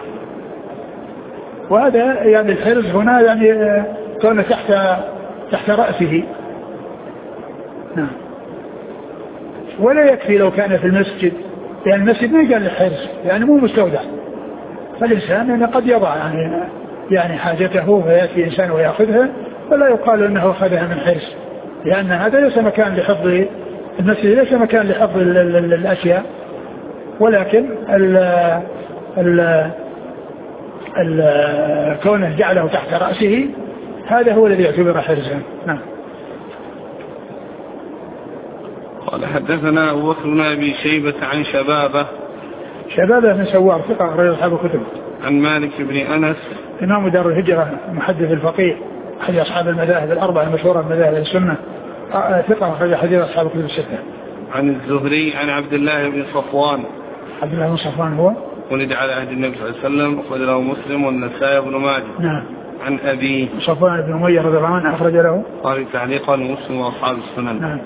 وهذا يعني الحرز هنا يعني كان تحت تحت رأسه. نعم. ولا يكفي لو كان في المسجد، لأن المسجد ما يجعل الحرز يعني مو مستودع، فالإنسان يعني قد يضع يعني يعني حاجته فيأتي إنسان ويأخذها، فلا يقال أنه أخذها من حرز، لأن هذا ليس مكان لحفظ المسجد، ليس مكان لحفظ الأشياء، ولكن ال ال ال كونه جعله تحت رأسه هذا هو الذي يعتبر حرزا. نعم. قال حدثنا أبو بكر بن أبي شيبة عن شبابة شبابة بن سوار ثقة أخرج أصحاب الكتب. عن مالك بن أنس إمام دار الهجرة محدث الفقيه أحد أصحاب المذاهب الأربعة المشهورة من مذاهب السنة، ثقة أخرج حديث أصحاب الكتب الستة. عن الزهري عن عبد الله بن صفوان. عبد الله بن صفوان هو ولد على عهد النبي صلى الله عليه وسلم، أخرج له مسلم والنسائي بن ماجه. نعم. عن أبي صفوان بن أمية رضي الله عنه أخرج له قال تعليقا مسلم وأصحاب السنن. نعم.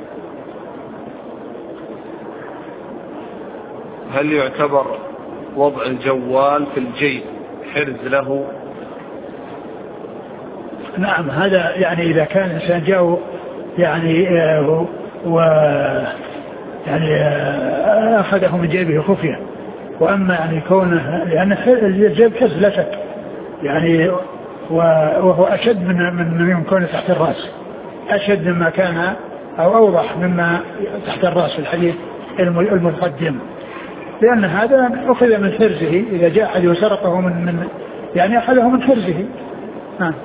هل يعتبر وضع الجوال في الجيب حرز له؟ نعم. هذا يعني إذا كان إنسان جاء يعني آه و يعني آه أخذه من جيبه خفية، وأما يعني كونه لأن الجيب حرز لا شك يعني، وهو أشد من من من كونه تحت الرأس، أشد مما كان أو أوضح مما تحت الرأس في الحديث المتقدم، لأن هذا أخذ من حرزه إذا جاء أحد وسرقه من من يعني أخذه من حرزه. نعم.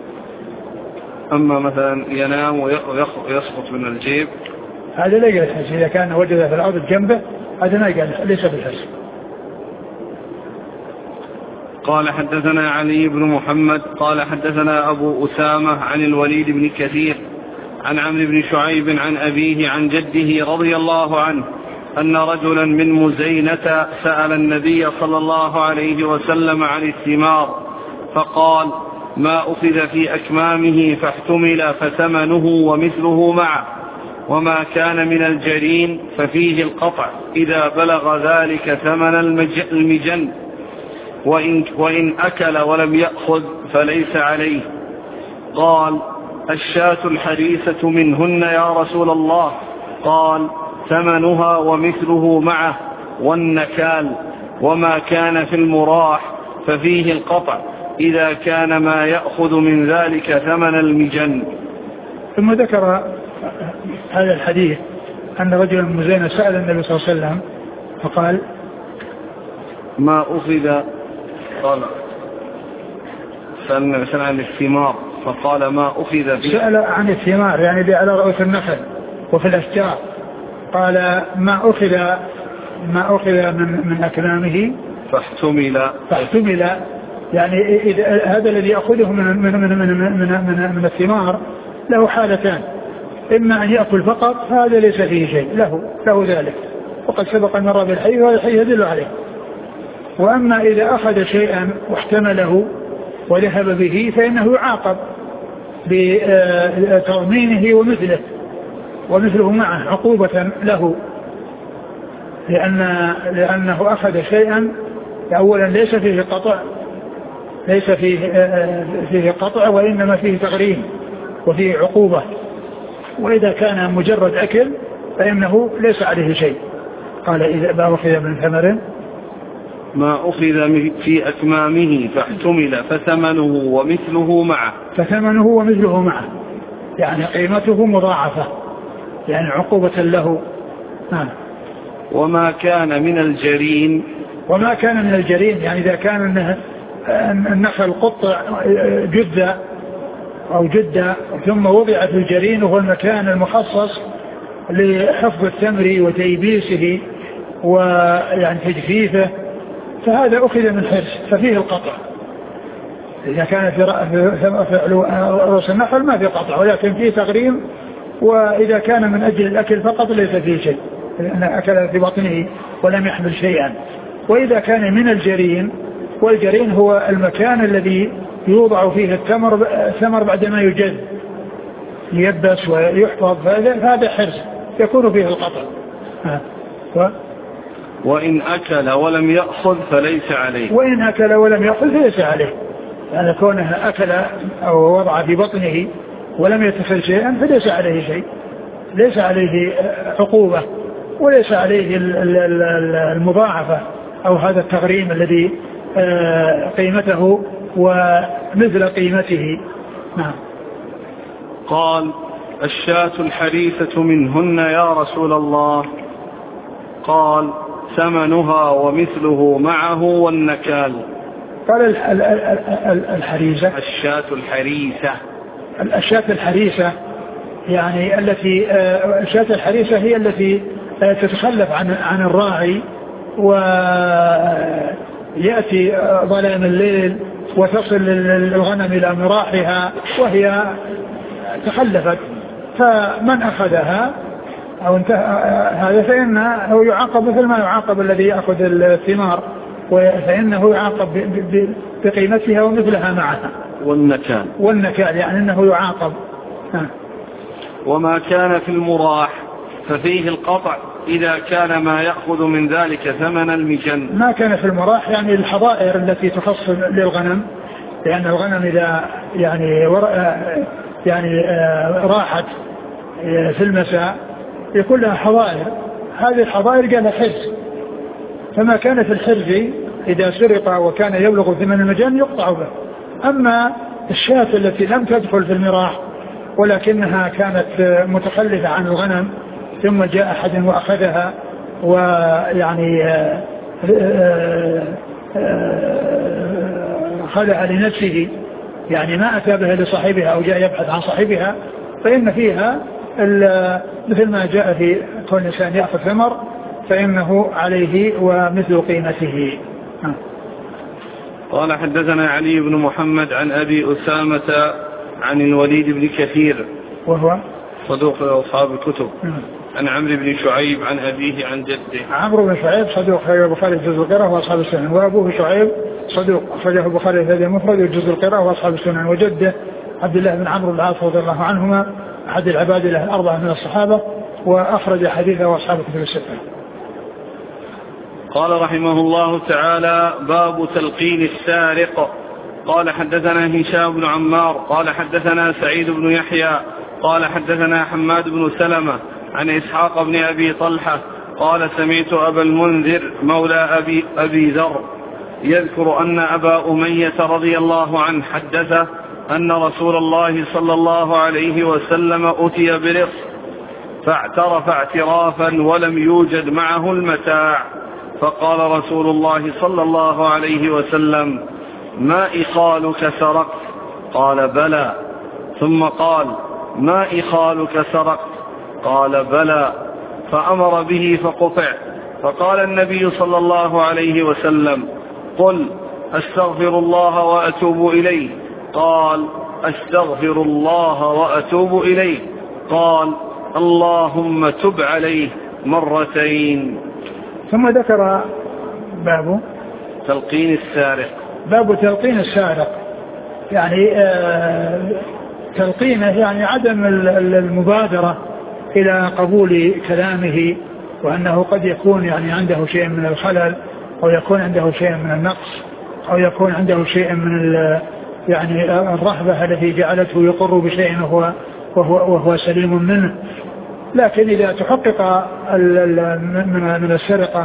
أما مثلا ينام ويسقط من الجيب هذا لا يجوز الحرز، إذا كان وجد في الأرض جنبه هذا ما يجوز، ليس بالحرز. قال حدثنا علي بن محمد قال حدثنا أبو أسامة عن الوليد بن كثير عن عمرو بن شعيب عن أبيه عن جده رضي الله عنه أن رجلا من مزينة سأل النبي صلى الله عليه وسلم عن الثمار فقال ما أخذ في أكمامه فاحتمل فثمنه ومثله معه، وما كان من الجرين ففيه القطع إذا بلغ ذلك ثمن المجن، وإن, وإن أكل ولم يأخذ فليس عليه. قال الشاة الحريسة منهن يا رسول الله؟ قال ثمنها ومثله معه، والنكال، وما كان في المراح ففيه القطع إذا كان ما يأخذ من ذلك ثمن المجن. ثم ذكر هذا الحديث أن رجلا من مزينة سأل النبي صلى الله عليه وسلم فقال ما أخذ، قال سألنا عن الثمار فقال ما أخذ في، سأل عن الثمار يعني على رؤوس النخل وفي الأشجار، قال ما أخذ ما أخذ من من أكمامه فاحتمل فاحتمل يعني إذا هذا الذي يأخذه من من من من من, من, من الثمار له حالتان، إما أن يأكل فقط هذا ليس فيه شيء له له ذلك وقد سبق المرة بالحي وهذا الحي يدل عليه، وأما إذا أخذ شيئا واحتمله وذهب به فإنه يعاقب بتضمينه ومثله ومثله معه عقوبة له، لأن لأنه أخذ شيئا أولا ليس فيه قطع ليس فيه فيه قطع وإنما فيه تغريم وفيه عقوبة، وإذا كان مجرد أكل فإنه ليس عليه شيء. قال إذا ما أخذ من ثمر ما أخذ في أكمامه فاحتمل فثمنه ومثله معه، فثمنه ومثله معه يعني قيمته مضاعفة يعني عقوبة له. نعم. وما كان من الجرين وما كان من الجرين يعني إذا كان النخل قطع جذة أو جدة ثم وضع في الجرين وهو المكان المخصص لحفظ التمر وتيبيسه ويعني تجفيفه، فهذا أخذ من حرص ففيه القطع. إذا كان في رؤوس النخل ما في قطع ولكن فيه تغريم، وإذا كان من أجل الأكل فقط ليس فيه شيء لأن أكل في بطنه ولم يحمل شيئا. وإذا كان من الجرين، والجرين هو المكان الذي يوضع فيه التمر الثمر بعدما يجد ييبس ويحفظ، فهذا حرص يكون فيه القطع. و وإن أكل ولم يأخذ فليس عليه. وإن أكل ولم يأخذ فليس عليه، يعني كونه أكل أو وضع في بطنه ولم يتخذ شيئا فليس عليه شيء، ليس عليه عقوبة وليس عليه المضاعفة أو هذا التغريم الذي قيمته ومثل قيمته. نعم. قال: الشاة الحريثة منهن يا رسول الله؟ قال: ثمنها ومثله معه والنكال. قال الحريثة الشاة الحريثة الشاة الحريثة يعني التي الشاة الحريثة هي التي تتخلف عن عن الراعي ويأتي ظلام الليل وتصل الغنم إلى مراحها وهي تخلفت، فمن أخذها أو انتهى هذا فإنه يعاقب مثل ما يعاقب الذي يأخذ الثمار، فإنه يعاقب بقيمتها ومثلها معها. والنكال والنكال يعني أنه يعاقب. وما كان في المراح ففيه القطع إذا كان ما يأخذ من ذلك ثمن المجن. ما كان في المراح يعني الحظائر التي تخص للغنم، لأن الغنم إذا يعني يعني راحت في المساء يكون لها حظائر، هذه الحظائر قالها حرز، فما كان في الحرز إذا سرق وكان يبلغ ثمن المجن يقطع به. أما الشاة التي لم تدخل في المراح ولكنها كانت متخلفة عن الغنم ثم جاء أحد وأخذها ويعني خلع لنفسه، يعني ما أتى بها لصاحبها أو جاء يبحث عن صاحبها، فإن فيها مثل ما جاء في كل إنسان يأخذ ثمر فإنه عليه ومثل قيمته. قال: حدثنا علي بن محمد عن أبي أسامة عن الوليد بن كثير وهو صدوق أصحاب الكتب عن عمرو بن شعيب عن أبيه عن جده. عمرو بن شعيب صدوق خرج البخاري في جزء القراءة وأصحاب السنن، وأبوه شعيب صدوق خرجه البخاري في المفرد وجزء القراءة وأصحاب السنن، وجده عبد الله بن عمرو بن العاص رضي الله عنهما أحد العباد له الأربعة من الصحابة وأخرج حديثه وأصحاب الكتب الستة. قال رحمه الله تعالى: باب تلقين السارق. قال: حدثنا هشام بن عمار قال حدثنا سعيد بن يحيى قال حدثنا حماد بن سلمة عن إسحاق بن أبي طلحة قال: سمعت أبا المنذر مولى أبي, أبي ذر يذكر أن أبا أمية رضي الله عنه حدثه أن رسول الله صلى الله عليه وسلم أتي برص فاعترف اعترافا ولم يوجد معه المتاع، فقال رسول الله صلى الله عليه وسلم: ما إخالك سرقت؟ قال: بلى. ثم قال: ما إخالك سرقت؟ قال: بلى. فأمر به فقطع، فقال النبي صلى الله عليه وسلم: قل أستغفر الله وأتوب إليه. قال: أستغفر الله وأتوب إليه. قال: اللهم تب عليه مرتين. ثم ذكر باب تلقين السارق. باب تلقين السارق، يعني آه تلقينه يعني عدم المبادرة إلى قبول كلامه، وأنه قد يكون يعني عنده شيء من الخلل أو يكون عنده شيء من النقص أو يكون عنده شيء من يعني الرهبة التي جعلته يقر بشيء وهو, وهو, وهو سليم منه. لكن إذا تحقق من السرقة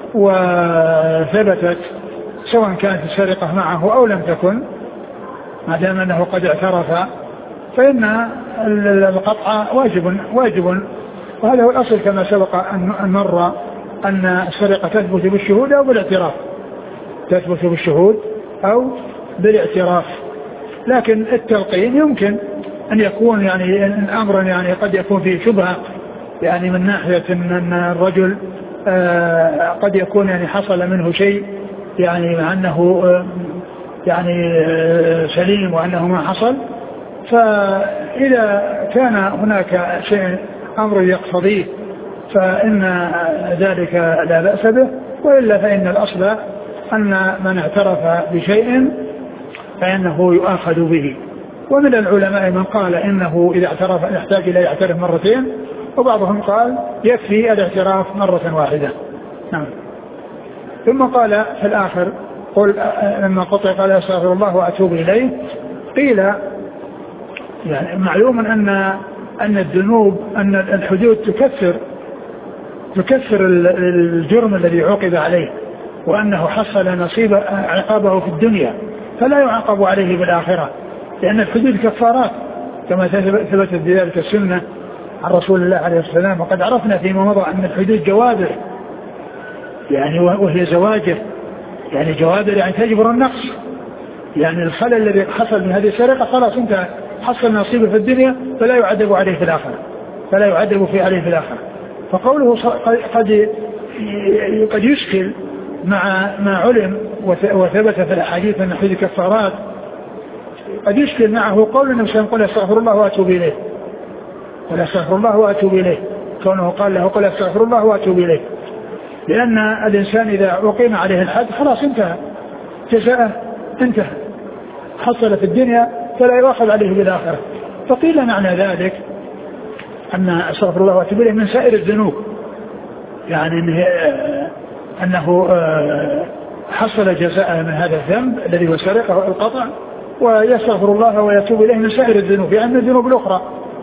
وثبتت سواء كانت السرقة معه أو لم تكن، ما دام أنه قد اعترف فإن القطع واجب واجب وهذا هو الأصل كما سبق أن مر أن السرقة تثبت بالشهود أو بالاعتراف، تثبت بالشهود أو بالاعتراف. لكن التلقين يمكن أن يكون يعني أمرا يعني قد يكون فيه شبهة يعني من ناحية أن الرجل قد يكون يعني حصل منه شيء يعني مع أنه يعني سليم وأنه ما حصل. فإذا كان هناك شيء أمر يقتضيه فإن ذلك لا بأس به، وإلا فإن الأصل أن من اعترف بشيء فإنه يؤاخذ به. ومن العلماء من قال إنه إذا اعترف يحتاج إلى يعترف مرتين، وبعضهم قال يكفي الاعتراف مرة واحدة. نعم. ثم قال في الآخر قل لما قطع قال أستغفر الله وأتوب إليه. قيل يعني معلوم أن أن الذنوب أن الحدود تكفر تكفر الجرم الذي عوقب عليه، وأنه حصل نصيب عقابه في الدنيا فلا يعاقب عليه بالآخرة، لأن الحدود كفارات كما ثبتت بذلك السنة عن رسول الله عليه السلام. وقد عرفنا فيما مضى أن الحدود جوابر يعني وهي زواجر، يعني جوابر يعني تجبر النقص، يعني الخلل الذي حصل من هذه السرقة خلاص انت حصل نصيبه في الدنيا فلا يعذب عليه في الآخرة فلا يعذب في عليه في الآخرة. فقوله قد قد يشكل مع ما علم وثبت في الأحاديث أن هذه كفارات، قد يشكل معه قول النبي صلى الله عليه وسلم قل استغفر الله وأتوب إليه، قل استغفر الله وأتوب إليه، كونه قال له قل استغفر الله وأتوب إليه، لأن الإنسان إذا أقيم عليه الحد خلاص انتهى جزاءه انتهى، حصل في الدنيا فلا يؤاخذ عليه بالآخرة. فقيل معنى ذلك أن استغفر الله وأتوب إليه من سائر الذنوب، يعني إنه, أنه حصل جزاء من هذا الذنب الذي هو سرقة القطع، ويستغفر الله ويتوب إليه من سائر الذنوب يعني من الذنوب الأخرى.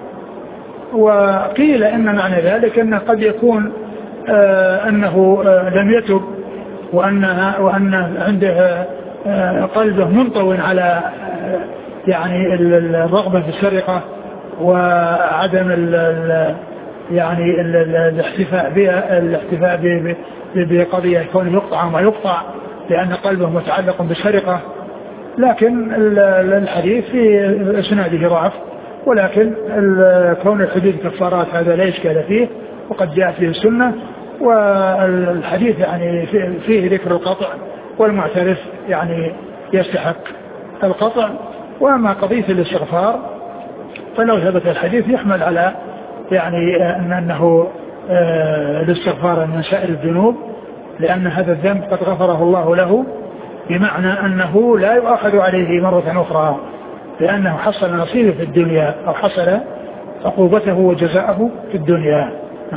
وقيل إن معنى ذلك أنه قد يكون أنه لم يتب وأنها وأن عنده قلبه منطوي على يعني الرغبة في السرقة وعدم ال يعني الاحتفاء بها الاحتفاء بقضية كونه يقطع وما يقطع لأن قلبه متعلق بالسرقة. لكن الحديث في سناده ضعف، ولكن كون الحدود كفارات هذا لا إشكال فيه وقد جاء فيه السنة، والحديث يعني فيه ذكر القطع والمعترف يعني يستحق القطع. وأما قضية الاستغفار فلو ثبت الحديث يحمل على يعني أنه الاستغفار من سائر الذنوب، لأن هذا الذنب قد غفره الله له، بمعنى أنه لا يؤاخذ عليه مرة أخرى لأنه حصل نصيبه في الدنيا أو حصل عقوبته وجزاءه في الدنيا.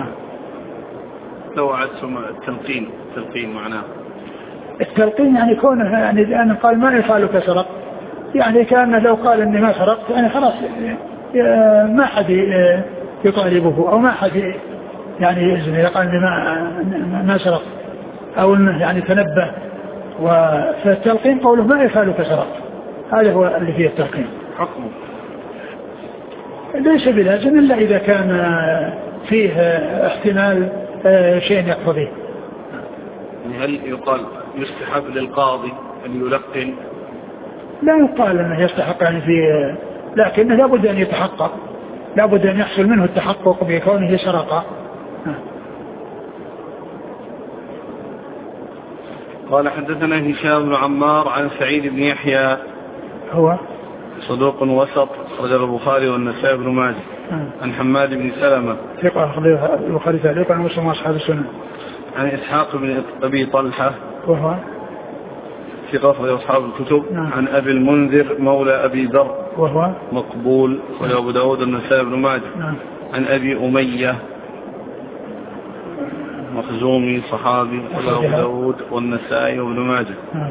لو عدتم التلقين التلقين معناه التلقين يعني كونه يعني لأن قال ما يقالك سرق، يعني كان لو قال إني ما سرقت يعني خلاص ما حد يطالبه أو ما حد يعني يزن إذا قال إني ما ما سرقت أو إنه يعني تنبه. وفالتلقين قوله ما يقالك سرق، هذا هو اللي فيه التلقين. حكمه ليس بلازم إلا إذا كان فيه احتمال شيء يقتضيه. هل يقال يستحب للقاضي أن يلقن؟ لا يقال أنه يستحق يعني في، لكنه لابد أن يتحقق، لابد أن يحصل منه التحقق بكونه سرق. قال حدثنا هشام بن عمار عن سعيد بن يحيى هو صدوق وسط رجل البخاري والنسائي بن ماجه عن حماد بن سلمة ثقة البخاري تعليقا ومسلم أصحاب السنة عن إسحاق بن أبي طلحة وهو ثقة أصحاب الكتب نعم. عن أبي المنذر مولى أبي ذر وهو مقبول وأبو داود النسائي بن ماجه نعم. عن أبي أمية مخزومي صحابي وأبو داود والنسائي وابن ماجه نعم.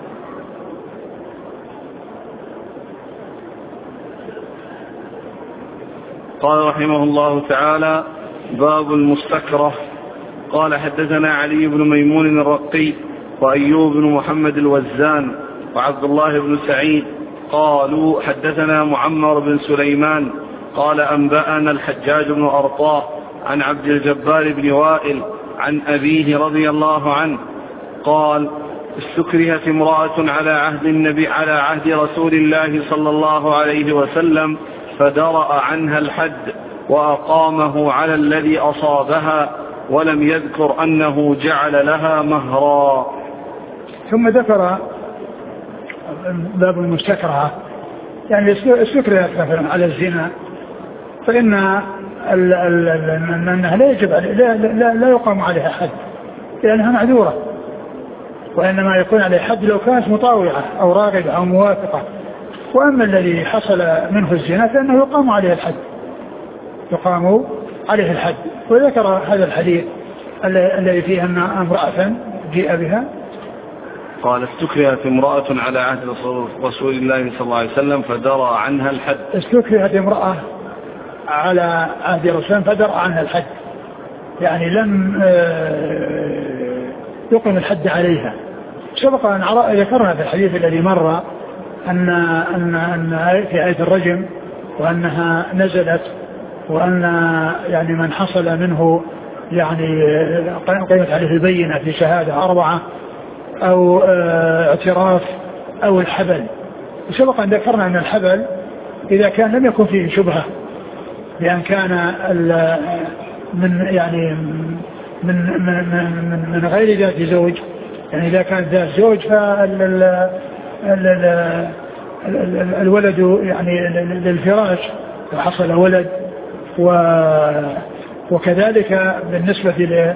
قال رحمه الله تعالى باب المستكره. قال حدثنا علي بن ميمون الرقي وأيوب بن محمد الوزان وعبد الله بن سعيد قالوا حدثنا معمر بن سليمان قال أنبأنا الحجاج بن أرطاه عن عبد الجبار بن وائل عن أبيه رضي الله عنه قال استكرهت امرأة على عهد النبي على عهد رسول الله صلى الله عليه وسلم فدرأ عنها الحد وأقامه على الذي أصابها ولم يذكر أنه جعل لها مهرا. ثم ذكر باب المستكرهة، يعني استكرهت على الزنا، فإن أنها لا يجب لا, لا, لا يقام عليها حد لأنها معذورة، وإنما يكون عليه حد لو كانت مطاوعة أو راغبة أو موافقة. وأما الذي حصل منه الزنا فإنه يقام عليه الحد يقام عليه الحد. وذكر هذا الحديث الذي فيه أن امرأة جيء بها قال استكرهت امرأة على عهد رسول الله صلى الله عليه وسلم فدرأ عنها الحد. استكرهت امرأة على عهد رسول فدرأ عنها الحد، يعني لم يقم الحد عليها. سبق أن ذكرنا في الحديث الذي مر أن أن أن في آية الرجم وأنها نزلت، وأن يعني من حصل منه يعني قيمت عليه البينة في شهادة أربعة أو اعتراف أو الحبل. وسبق أن ذكرنا أن الحبل إذا كان لم يكن فيه شبهة، لأن كان من يعني من من من, من غير ذات زوج، يعني إذا كان ذات زوج فالولد يعني للفراش وحصل ولد. وكذلك بالنسبة ل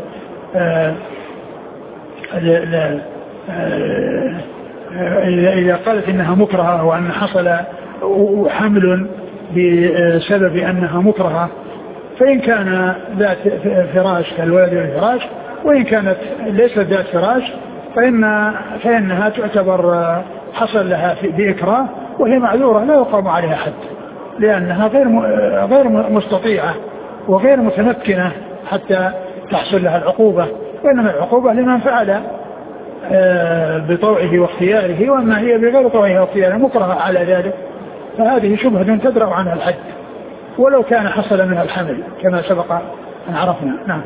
إذا قالت إنها مكرهة وأن حصل حمل بسبب أنها مكرهة، فإن كان ذات فراش كالولد والفراش، وإن كانت ليست ذات فراش فإن فإنها تعتبر حصل لها بإكراه وهي معذورة لا يقام عليها حد، لأنها غير غير مستطيعة وغير متمكنة حتى تحصل لها العقوبة، وإنما العقوبة لمن فعل بطوعه واختياره، وأما هي بغير طوعه واختياره مكرهة على ذلك، فهذه شبهة تدرأ عنها الحد ولو كان حصل منها الحمل كما سبق أن عرفنا. نعم.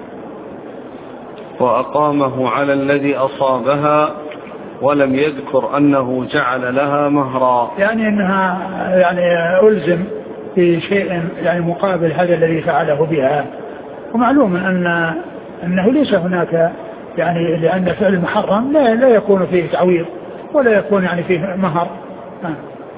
وأقامه على الذي أصابها ولم يذكر أنه جعل لها مهرا، يعني أنها يعني ألزم في شيء يعني مقابل هذا الذي فعله بها. ومعلوم أن أنه ليس هناك يعني لأن فعل المحرم لا لا يكون فيه تعويض ولا يكون يعني فيه مهر. آه.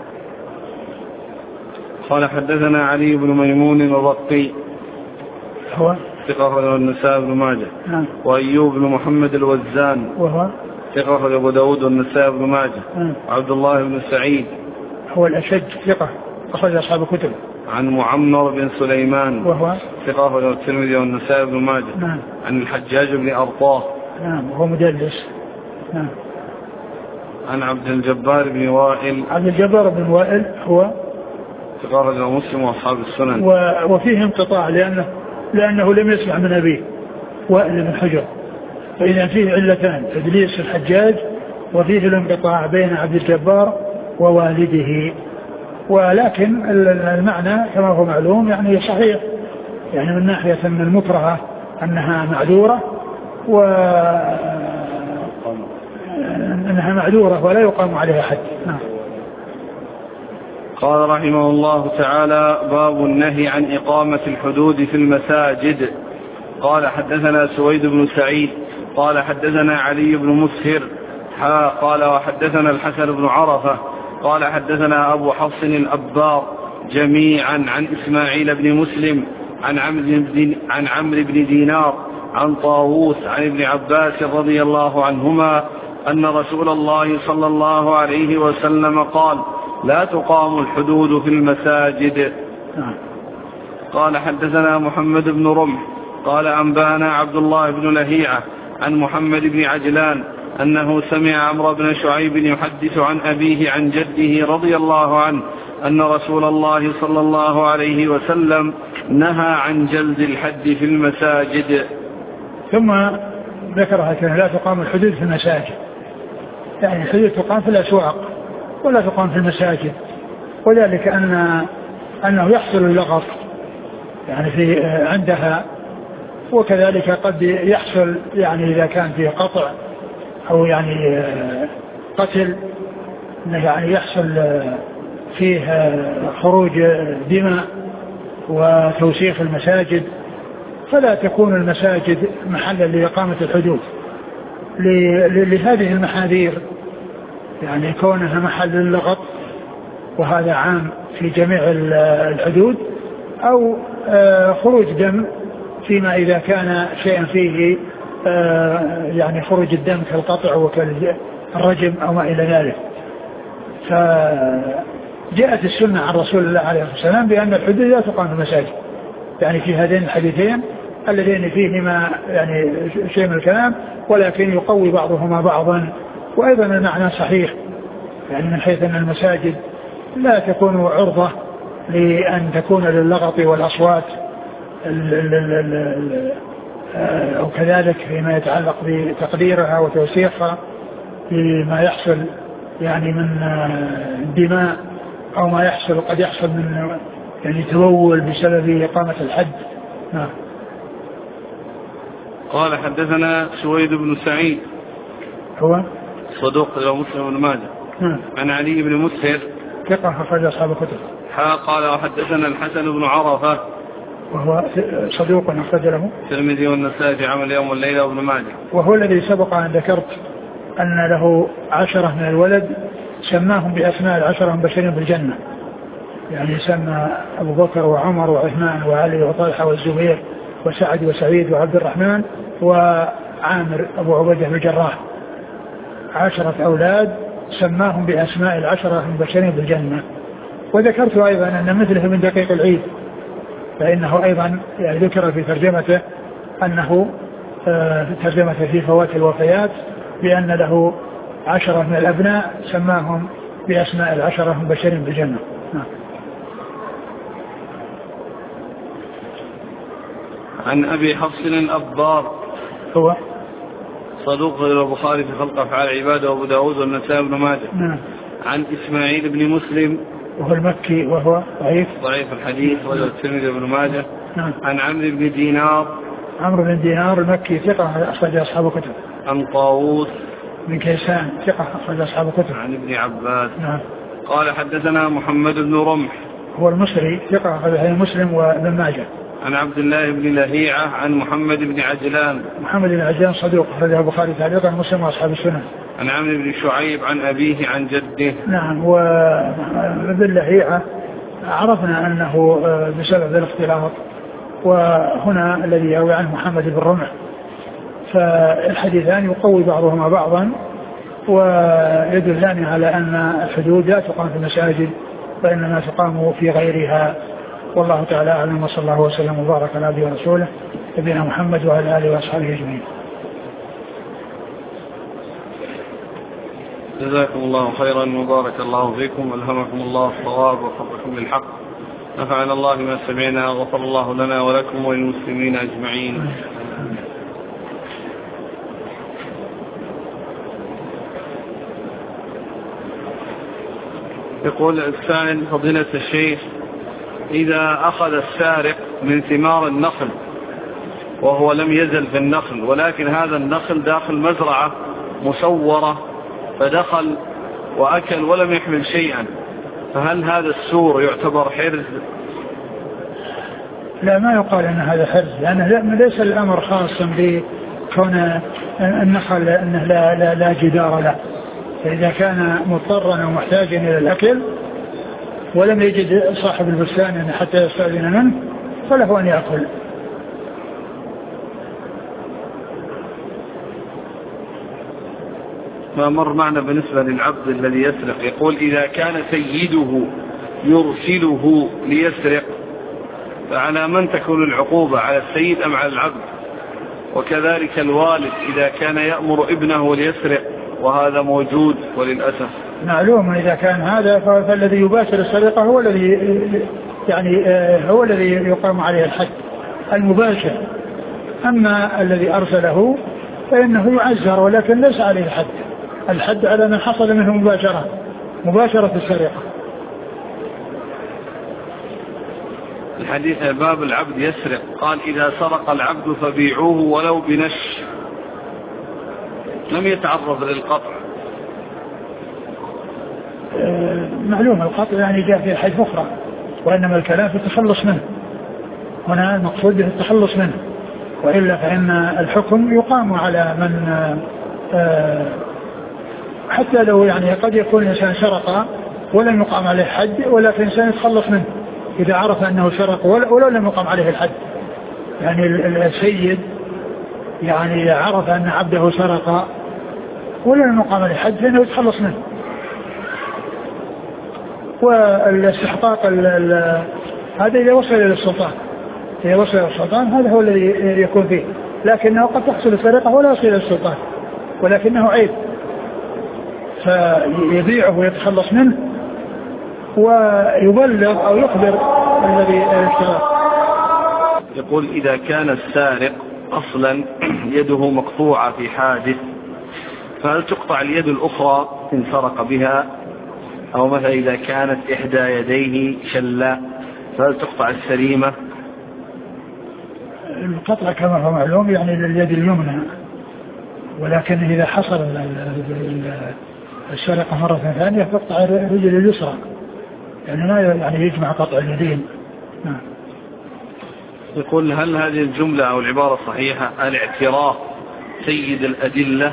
قال حدثنا علي بن ميمون الرقي هو ثقة النسائي بن ماجه. آه. وأيوب بن محمد الوزان وهو ثقة أبو داود والنسائي بن ماجه. آه. عبد الله بن سعيد هو الأشج ثقة أخرج أصحاب الكتب. عن معمر بن سليمان وهو ثقة الترمذي والنسائي بن ماجه. نعم. عن الحجاج بن أرطاه. نعم وهو مدلس. نعم. عن عبد الجبار بن وائل. عبد الجبار بن وائل هو ثقة مسلم وأصحاب السنن. وفيه انقطاع لأنه لأنه لم يسمع من أبيه وائل بن حجر، فإذا فيه علتان تدليس الحجاج وفيه الانقطاع بين عبد الجبار ووالده. ولكن المعنى كما هو معلوم يعني صحيح، يعني من ناحية أن المكرهة أنها معذورة وأنها معذورة ولا يقام عليها حد. نعم. قال رحمه الله تعالى باب النهي عن إقامة الحدود في المساجد. قال حدثنا سويد بن سعيد قال حدثنا علي بن مسهر حا قال وحدثنا الحسن بن عرفة قال حدثنا أبو حفص الأبار جميعا عن إسماعيل بن مسلم عن عمرو بن, عن عمرو بن دينار عن طاووس عن ابن عباس رضي الله عنهما أن رسول الله صلى الله عليه وسلم قال لا تقام الحدود في المساجد. قال حدثنا محمد بن رمح قال أنبانا عبد الله بن لهيعة عن محمد بن عجلان أنه سمع عمرو بن شعيب يحدث عن أبيه عن جده رضي الله عنه أن رسول الله صلى الله عليه وسلم نهى عن جلد الحد في المساجد. ثم ذكر هكذا لا تقام الحدود في المساجد، يعني الحدود تقام في الأسواق ولا تقام في المساجد، وذلك أن أنه يحصل اللغط يعني في عندها، وكذلك قد يحصل يعني إذا كان فيه قطع أو يعني قتل يعني يحصل فيه خروج دماء وتوسيخ المساجد، فلا تكون المساجد محلا لإقامة الحدود لهذه المحاذير، يعني كونها محل للغط، وهذا عام في جميع الحدود، أو خروج دم فيما إذا كان شيئا فيه يعني خروج الدم كالقطع وكالرجم أو ما إلى ذلك. فجاءت السنة عن رسول الله عليه الصلاة والسلام بأن الحدود لا تقام في المساجد، يعني في هذين الحديثين اللذين فيهما يعني شيء من الكلام، ولكن يقوي بعضهما بعضا. وأيضا المعنى صحيح، يعني من حيث أن المساجد لا تكون عرضة لأن تكون للغط والأصوات أو كذلك فيما يتعلق بتقديرها وتوسيخها بما يحصل يعني من دماء، أو ما يحصل قد يحصل من يعني تبول بسبب إقامة الحد. نعم. قال حدثنا سويد بن سعيد هو صدوق له مسلم بن ماجه. نعم. عن علي بن مسهر ثقة أخرج أصحاب الكتب. قال وحدثنا الحسن بن عرفة وهو صدوق أخرج له الترمذي والنسائي في عمل يوم والليلة وابن ماجه. وهو الذي سبق أن ذكرت أن له عشرة من الولد سماهم بأسماء العشرة المبشرين بالجنة، يعني سمى أبو بكر وعمر وعثمان وعلي وطلحة والزبير وسعد وسعيد وعبد الرحمن وعامر أبو عبيدة بن الجراح، عشرة أولاد سماهم بأسماء العشرة المبشرين بالجنة. وذكرت أيضا أن مثله من دقيق العيد، فإنه أيضا يعني ذكر في ترجمته أنه في ترجمته في فوات الوفيات بأن له عشرة من الأبناء سماهم بأسماء العشرة المبشرين بالجنة. نعم. عن أبي حفص الأبار هو صدوق البخاري في خلق أفعال العبادة وأبو داود والنسائي بن ماجه. نعم. عن إسماعيل بن مسلم وهو المكي وهو ضعيف ضعيف الحديث وله الترمذي بن ماجه. نعم. عن عمرو بن دينار عمرو بن دينار المكي ثقة أخرج أصحاب الكتب. عن طاووس بن كيسان ثقة أخرج أصحاب الكتب. عن ابن عباس. نعم. قال حدثنا محمد بن رمح هو المصري ثقة أخرج مسلم وابن ماجه. عن عبد الله بن لهيعة عن محمد بن عجلان محمد بن عجلان صدوق أخرجه البخاري تعليقا مسلم وأصحاب السنن. عن عمرو بن شعيب عن أبيه عن جده. نعم. وابن لهيعة عرفنا أنه بسبب الاختلاط، وهنا الذي يروي عنه محمد بن رمح، فالحديثان يقوي بعضهما بعضا ويدلان على أن الحدود لا تقام في المساجد وإنما تقام في غيرها. والله تعالى أعلم، وصلى الله وسلم وبارك على عبده ورسوله نبينا محمد وعلى آله وأصحابه أجمعين. جزاكم الله خيرا وبارك الله فيكم، ألهمكم الله الصواب ووفقكم للحق، نفعنا الله ما سمعنا، غفر الله لنا ولكم وللمسلمين أجمعين. يقول السائل فضيلة الشيخ، إذا أخذ السارق من ثمار النخل وهو لم يزل في النخل، ولكن هذا النخل داخل مزرعة مسورة، فدخل وأكل ولم يحمل شيئا، فهل هذا السور يعتبر حرز؟ لا، ما يقال أن هذا حرز، لأنه ليس الأمر خاصا بكون النخل أنه لا, لا, لا جدار له. فإذا كان مضطرا أو محتاجا إلى الأكل ولم يجد صاحب البستان حتى يستأذن منه فله أن يأكل. ما مر معنا بالنسبة للعبد الذي يسرق، يقول إذا كان سيده يرسله ليسرق فعلى من تكون العقوبة، على السيد أم على العبد؟ وكذلك الوالد إذا كان يأمر ابنه ليسرق وهذا موجود وللأسف. معلوم إذا كان هذا فالذي يباشر السرقة هو الذي يعني هو الذي يقام عليه الحد المباشر، أما الذي أرسله فإنه يعزر ولكن ليس عليه الحد. الحد على من حصل منه مباشرة مباشرة السرقة. الحديث باب العبد يسرق، قال إذا سرق العبد فبيعوه ولو بنش، لم يتعرض للقطع. معلوم القطع يعني جاء في حيث أخرى، وإنما الكلام في التخلص منه، هنا المقصود به التخلص منه، وإلا فإن الحكم يقام على من حتى لو يعني قد يكون الإنسان سرق ولم يقام عليه حد، ولكن الإنسان يتخلص منه إذا عرف أنه سرق ولو لم يقام عليه الحد. يعني السيد يعني عرف أن عبده سرق ولم يقام عليه حد فإنه يتخلص منه. والاستحقاق هذا إذا وصل إلى السلطان، إذا وصل إلى السلطان هذا هو الذي يكون فيه، لكنه قد تحصل السرقة ولا يصل إلى السلطان ولكنه عيب، فيبيعه ويتخلص منه ويبلغ أو يخبر الذي اشتراه. يقول إذا كان السارق أصلا يده مقطوعة في حادث، فهل تقطع اليد الأخرى إن سرق بها؟ أو مثلا إذا كانت إحدى يديه شلاء فهل تقطع السليمة؟ القطع كما هو معلوم يعني لليد اليمنى، ولكن إذا حصل السرقة مرة ثانية تقطع الرجل اليسرى، يعني ما يعني يجمع قطع اليدين. نعم. يقول هل هذه الجملة أو العبارة الصحيحة الاعتراف سيد الأدلة؟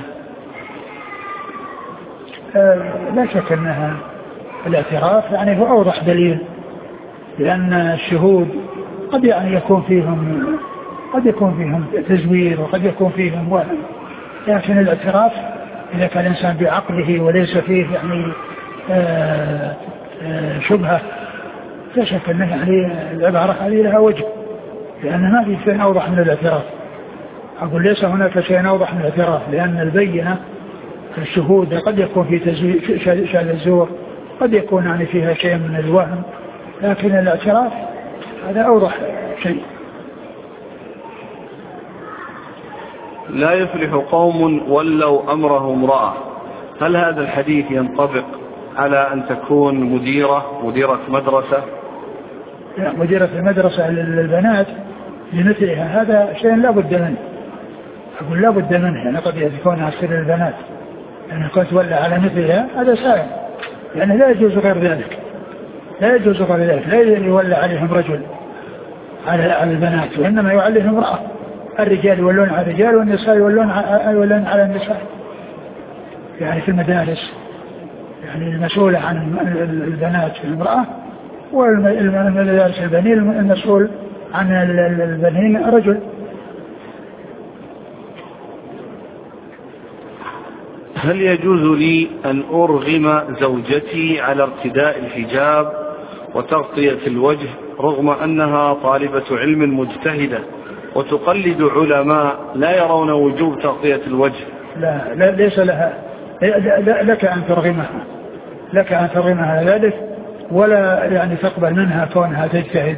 آه لا شك أنها الاعتراف يعني هو أوضح دليل، لأن الشهود قد يعني يكون فيهم قد يكون فيهم تزوير وقد يكون فيهم وهم، لكن الاعتراف إذا كان الإنسان بعقله وليس فيه يعني آه آه شبهة لا شك أنه يعني العبارة هذه لها وجه، لأن ما في شيء أوضح من الاعتراف. أقول ليس هناك شيء أوضح من الاعتراف، لأن البينة في الشهود قد يكون في تزوير شهادة الزور، قد يكون يعني فيها شيء من الوهم، لكن الاعتراف هذا أوضح شيء. لا يفلح قوم ولوا أمره امرأة، هل هذا الحديث ينطبق على أن تكون مديرة مديرة مدرسة؟ لا، مديرة المدرسة للبنات لمثلها هذا شيء لا بد منه، أقول لا بد منه، يعني قد يكون عسكر للبنات يعني كنت تولى على مثلها هذا سائل، يعني لا يجوز غير ذلك، لا يجوز غير ذلك، لا يولى عليهم رجل على البنات، وإنما يوليهم امرأة، الرجال يولون على الرجال والنساء يولون على النساء، يعني في المدارس يعني المسؤول عن البنات المرأة، والمدارس البنين المسؤول عن البنين رجل. هل يجوز لي أن أرغم زوجتي على ارتداء الحجاب وتغطية الوجه رغم أنها طالبة علم مجتهدة وتقلد علماء لا يرون وجوب تغطية الوجه؟ لا, لا ليس لها، لك أن ترغمها، لك أن ترغمها ذلك، ولا يعني تقبل منها كونها تجتهد،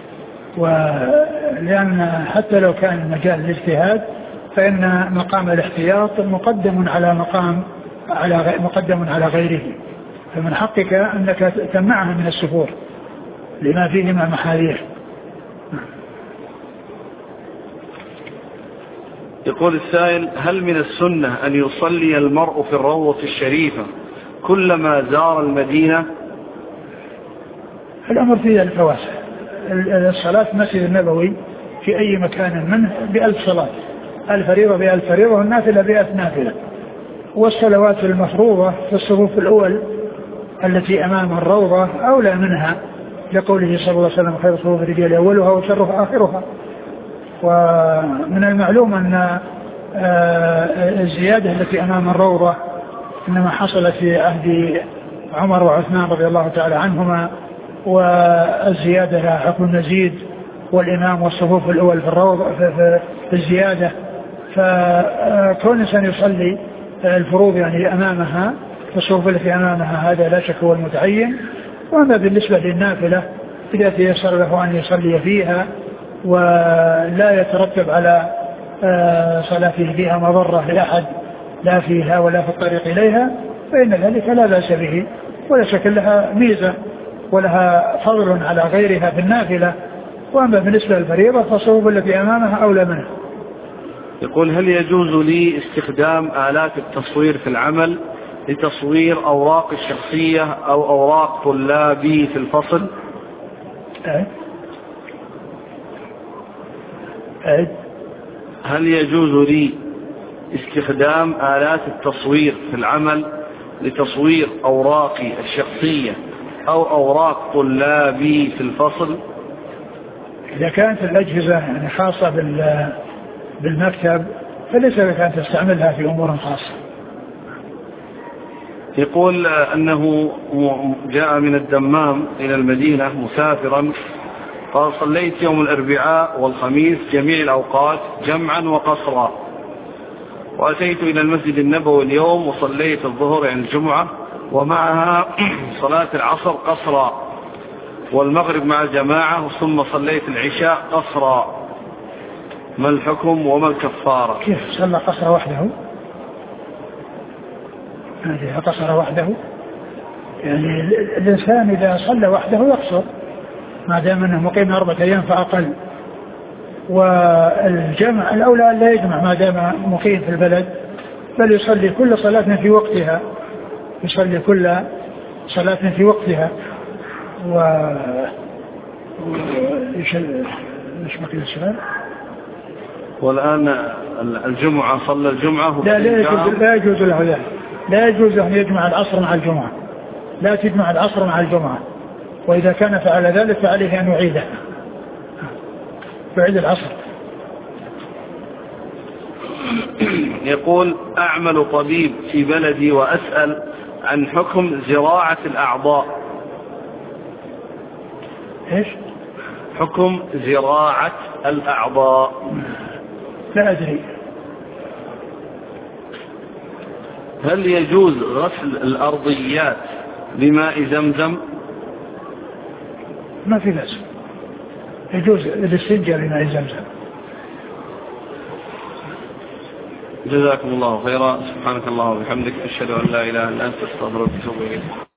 ولأن حتى لو كان مجال الاجتهاد فإن مقام الاحتياط مقدم على مقام على مقدم على غيره، فمن حقك أنك تمنعها من السفور لما فيه من محاذير. يقول السائل هل من السنة أن يصلي المرء في الروضة الشريفة كلما زار المدينة؟ الأمر فيه الفواسع، الصلاة في المسجد النبوي في أي مكان منه بألف صلاة، الفريضة بألف فريضة والنافلة بألف نافلة، والصلوات المفروضة في الصفوف الأول التي أمام الروضة أولى منها، لقوله صلى الله عليه وسلم خير صفوف الرجال أولها وشرها آخرها. ومن المعلوم أن الزيادة التي أمام الروضة إنما حصلت في عهد عمر وعثمان رضي الله تعالى عنهما، والزيادة لها حكم المزيد، والإمام والصفوف الأول في الروضة في الزيادة، فكون الإنسان يصلي الفروض يعني أمامها في الصفوف التي أمامها هذا لا شك هو المتعين. وأما بالنسبة للنافلة إذا تيسر له أن يصلي فيها ولا يترتب على صلاته فيها مضرة لأحد لا فيها ولا في الطريق إليها فإن ذلك لا بأس به، ولا شك لها ميزة ولها فضل على غيرها في النافلة. وأما بالنسبة للفريضة فالصفوف التي أمامها أولى منها. يقول هل يجوز لي استخدام آلات التصوير في العمل لتصوير أوراق الشخصية أو أوراق طلابي في الفصل؟ أه؟ أه؟ هل يجوز لي استخدام آلات التصوير في العمل لتصوير أوراقي الشخصية أو أوراق طلابي في الفصل؟ إذا كانت الأجهزة يعني خاصة بالمكتب فليس لك أن تستعملها في أمور خاصة. يقول أنه جاء من الدمام إلى المدينة مسافرا، قال صليت يوم الأربعاء والخميس جميع الأوقات جمعا وقصرا، وأتيت إلى المسجد النبوي اليوم وصليت الظهر عند الجمعة ومعها صلاة العصر قصرا، والمغرب مع الجماعة ثم صليت العشاء قصرا، ما الحكم وما الكفارة؟ كيف صلى قصر وحده؟ هذه قصر وحده، يعني الإنسان إذا صلى وحده يقصر ما دام أنه مقيم أربعة أيام فأقل، والجمع الأولى أن لا يجمع ما دام مقيم في البلد، بل يصلي كل صلاة في وقتها، يصلي كل صلاة في وقتها و ايش ايش بقي السؤال؟ والآن الجمعة صلى الجمعة لا لا يجوز لا يجوز له ذلك، لا يجوز أن يجمع العصر مع الجمعة، لا تجمع العصر مع الجمعة، وإذا كان فعل ذلك فعليه أن يعيده، يعيد العصر. يقول أعمل طبيب في بلدي وأسأل عن حكم زراعة الأعضاء. إيش؟ حكم زراعة الأعضاء. لا أدري. هل يجوز غسل الأرضيات بماء زمزم؟ ما في بأس، يجوز الاستنجاء بماء زمزم. جزاكم الله خيرا، سبحانك اللهم وبحمدك، أشهد أن لا إله إلا أنت، أستغفرك وأتوب إليك.